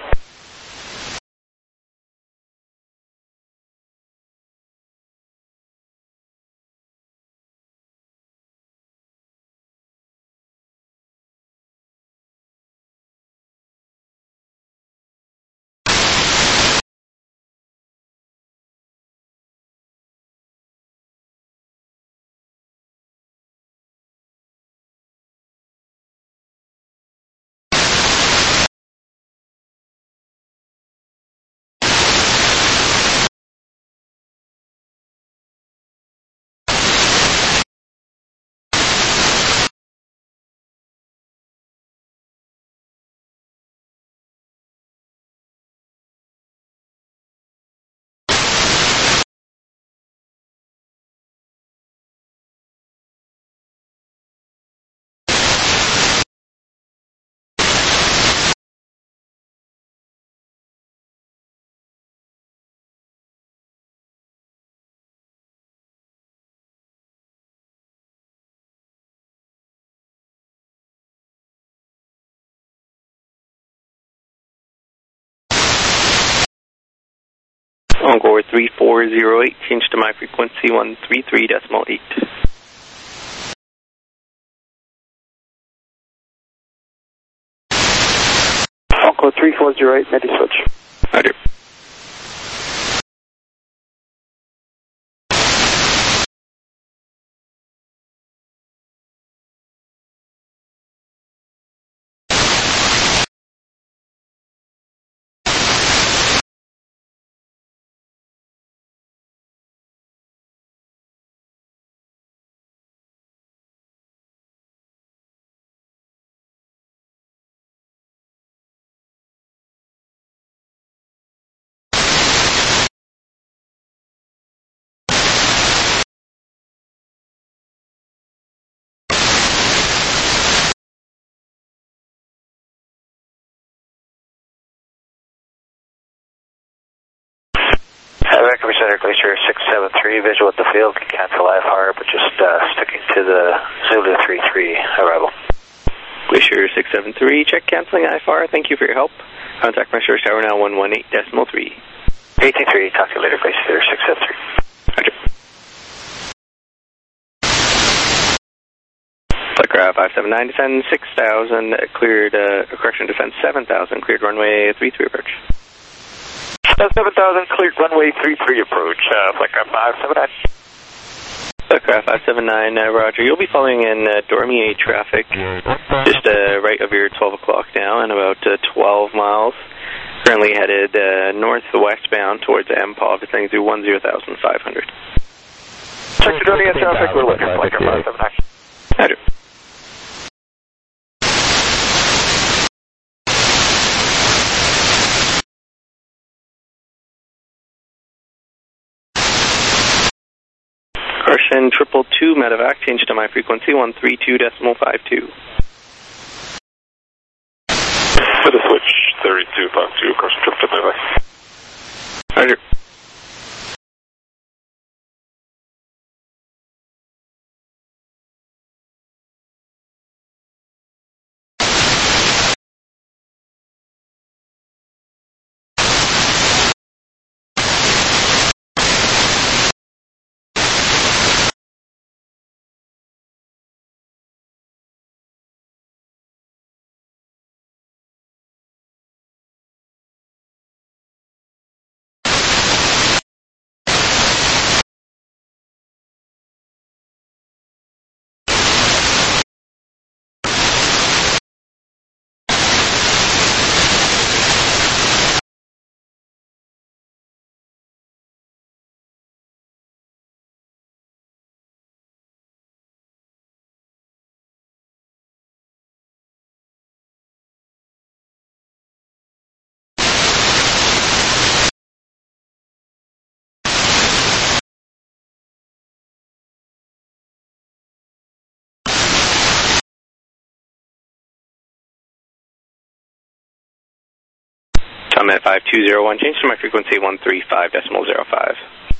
[SPEAKER 7] Encore three four zero eight, change to my frequency one three three decimal eight.
[SPEAKER 6] Encore three four zero eight, ready switch.
[SPEAKER 7] Roger.
[SPEAKER 3] Vancouver Center, Glacier six seven three, visual at the field, can cancel I F R, but just uh, sticking to the Zulu three three arrival.
[SPEAKER 7] Glacier six seven three, check canceling I F R, thank you for your help. Contact Prince George Tower now one one eight decimal three.
[SPEAKER 3] eighteen three, talk to you later, Glacier six seven three.
[SPEAKER 7] Roger. Flightcraft five seven nine, descend six thousand, cleared, uh, correction, descend seven thousand, cleared runway three three approach.
[SPEAKER 6] seven thousand, cleared runway three three approach, uh, Flightcraft five seven nine.
[SPEAKER 7] Flightcraft five seven nine, uh, roger. You'll be following in uh, Dormier traffic, just uh, right of your twelve o'clock now, and about uh, twelve miles. Currently headed uh, northwestbound towards M P O V, descending through one zero thousand five hundred.
[SPEAKER 6] Check the Dormier traffic, we're looking for Flightcraft five seven nine.
[SPEAKER 7] Roger. Correction, triple two medevac, change to my frequency one three two decimal five two.
[SPEAKER 6] For the switch, thirty-two five two, correction, triple two medevac.
[SPEAKER 7] Roger. Summit five two zero one, change to my frequency one three five decimal zero five.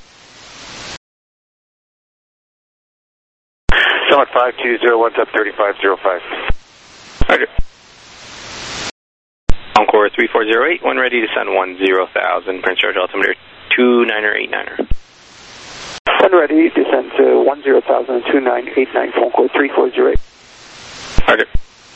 [SPEAKER 6] Summit five two zero one, up thirty-five zero five.
[SPEAKER 7] Roger. Encore three four zero eight, when ready to send one zero thousand, Prince George altimeter two niner eight niner.
[SPEAKER 8] When ready, descend to one zero thousand, two nine eight nine, phone code three four zero eight.
[SPEAKER 7] Roger.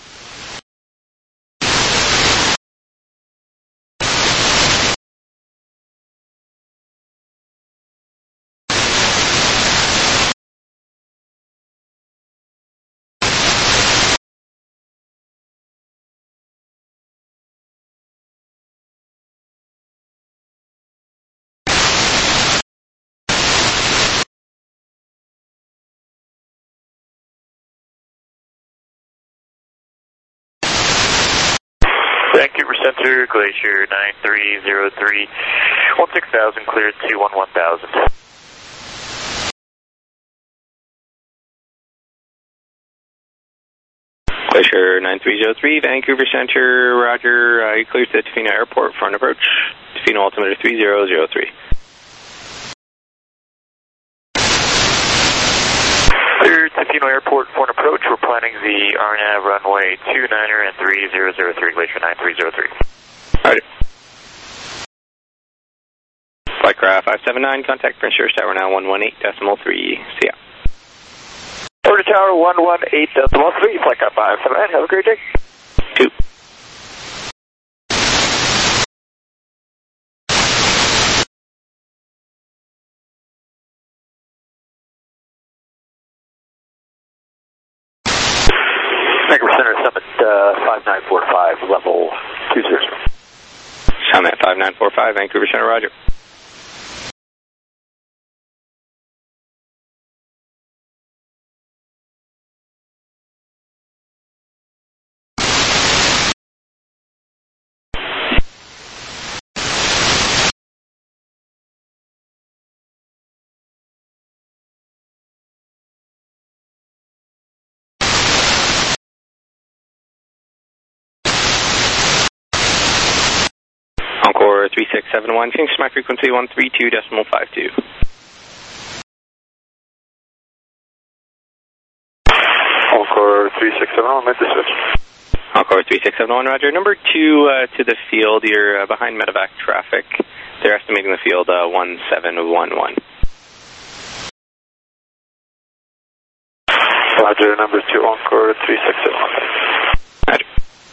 [SPEAKER 6] Vancouver Center, Glacier nine three zero three, one six thousand, cleared to one one thousand.
[SPEAKER 7] Glacier nine three zero three, Vancouver Center, roger, uh, you cleared to Tofino Airport for an approach, Tofino altimeter three zero zero three.
[SPEAKER 6] Cleared Tofino Airport for an approach, we're planning the R N A V runway two niner and three zero zero three, Glacier nine three zero three.
[SPEAKER 7] Roger. Flightcraft five seven nine, contact Prince George Tower now one one eight decimal three, see ya.
[SPEAKER 6] Order Tower one one eight decimal three, Flightcraft five seven nine, have a great day.
[SPEAKER 7] Two.
[SPEAKER 6] Vancouver Center, Summit uh, five nine four five, level two zero.
[SPEAKER 7] Summit five nine four five, Vancouver Center, roger. Encore three six seven one, change to my frequency one three two decimal five two.
[SPEAKER 6] Encore three six seven one, make the switch.
[SPEAKER 7] Encore three six seven one, roger. Number two uh, to the field, you're uh, behind medevac traffic. They're estimating the field uh, one seven one one.
[SPEAKER 6] Roger, number two, Encore three six seven one.
[SPEAKER 7] Roger.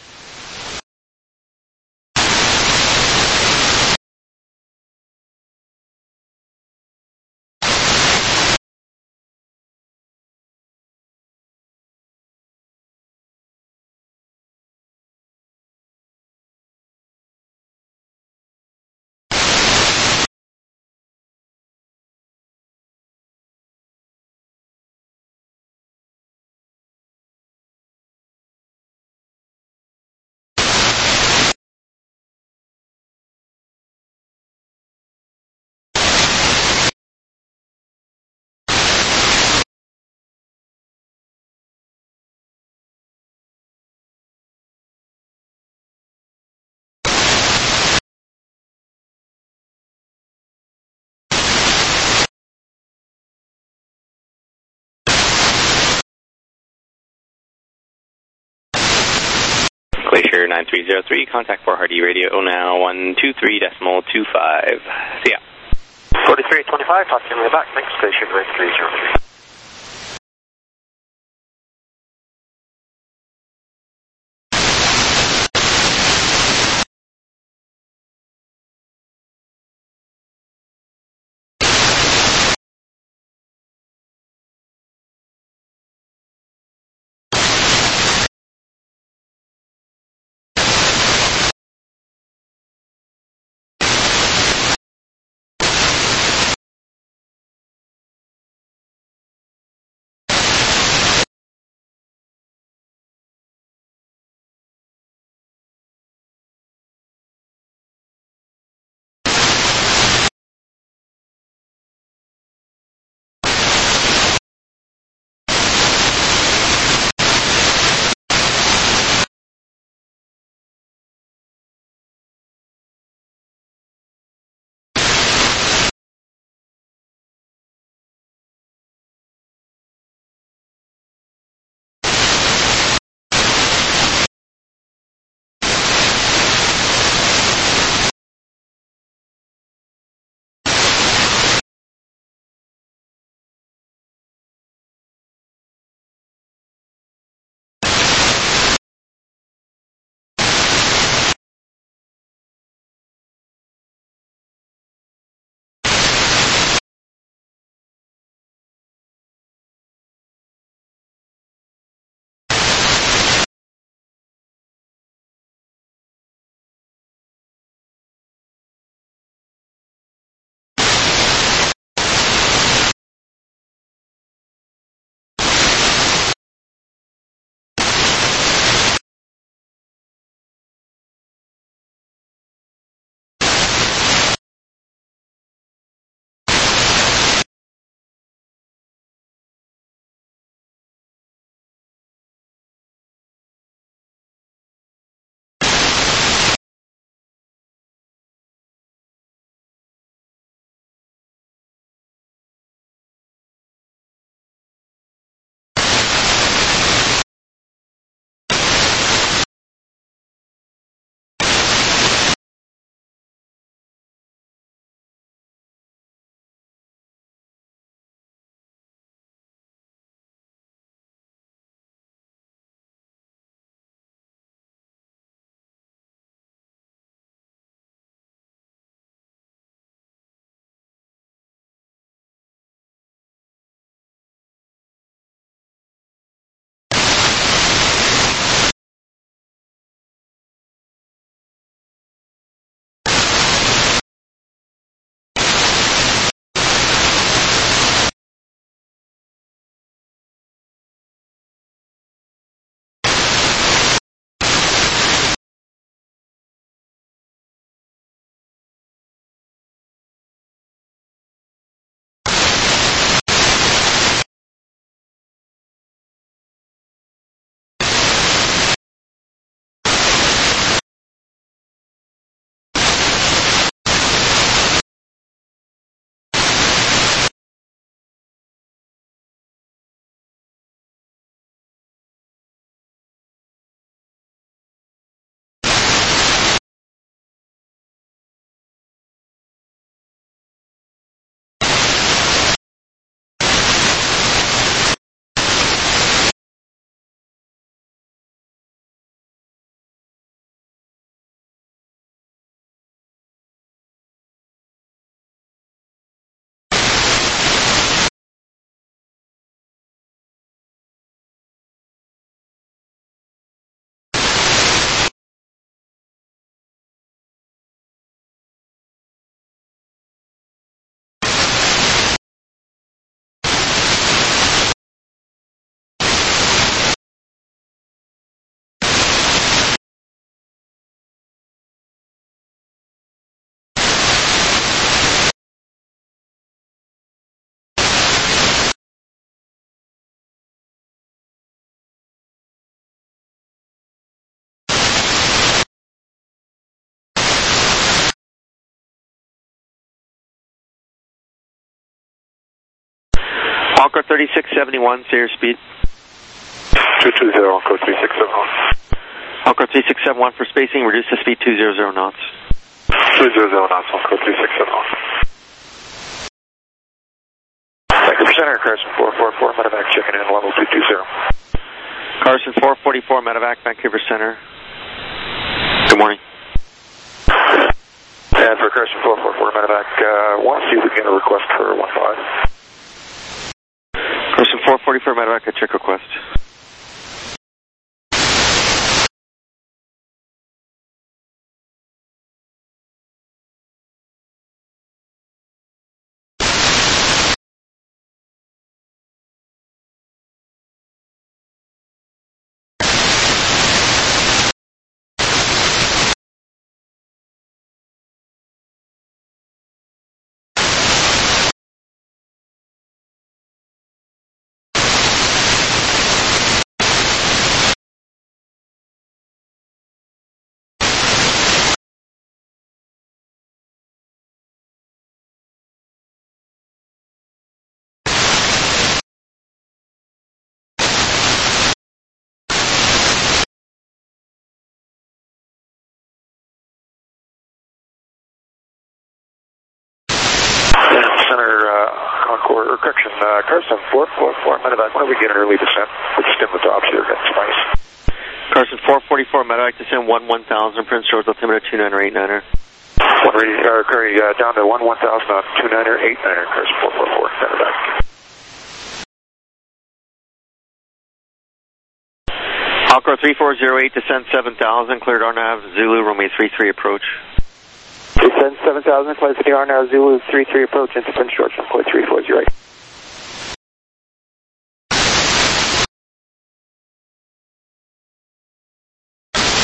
[SPEAKER 7] Glacier nine three zero three, contact Port Hardy Radio now one two three decimal two five. See ya.
[SPEAKER 6] forty-three twenty-five, talk to you in the back, thanks, Glacier nine three zero three.
[SPEAKER 2] Encore thirty-six seventy-one, say your speed.
[SPEAKER 1] two two zero, Encore three six seven one.
[SPEAKER 2] Encore three six seven one for spacing, reduce the speed two hundred knots.
[SPEAKER 1] two hundred knots, Encore three six seven one. Vancouver Center, Carson four four four, medevac checking in, level two two zero.
[SPEAKER 2] Carson four forty-four, medevac, Vancouver Center. Good morning.
[SPEAKER 1] And for Carson four four four, medevac, uh, want to see if we can get a request for one five.
[SPEAKER 2] Carson four forty-four, medevac, a check request.
[SPEAKER 1] Or, or correction, uh, Carson four four four, medevac, when do we get an early descent? We're just in the top here, that's nice.
[SPEAKER 2] Carson four forty-four, medevac, descend one one thousand, Prince George, altimeter two niner eight niner.
[SPEAKER 1] One ready, uh, Curry, uh, down to one one thousand on two niner eight niner, Carson four four four, medevac.
[SPEAKER 2] Alcor three four zero eight, descend seven thousand, cleared R N A V, Zulu, Romeo three three approach.
[SPEAKER 8] Descend seven thousand, flight for the R N A V, Zulu three three approach into Prince George, flight three four zero eight.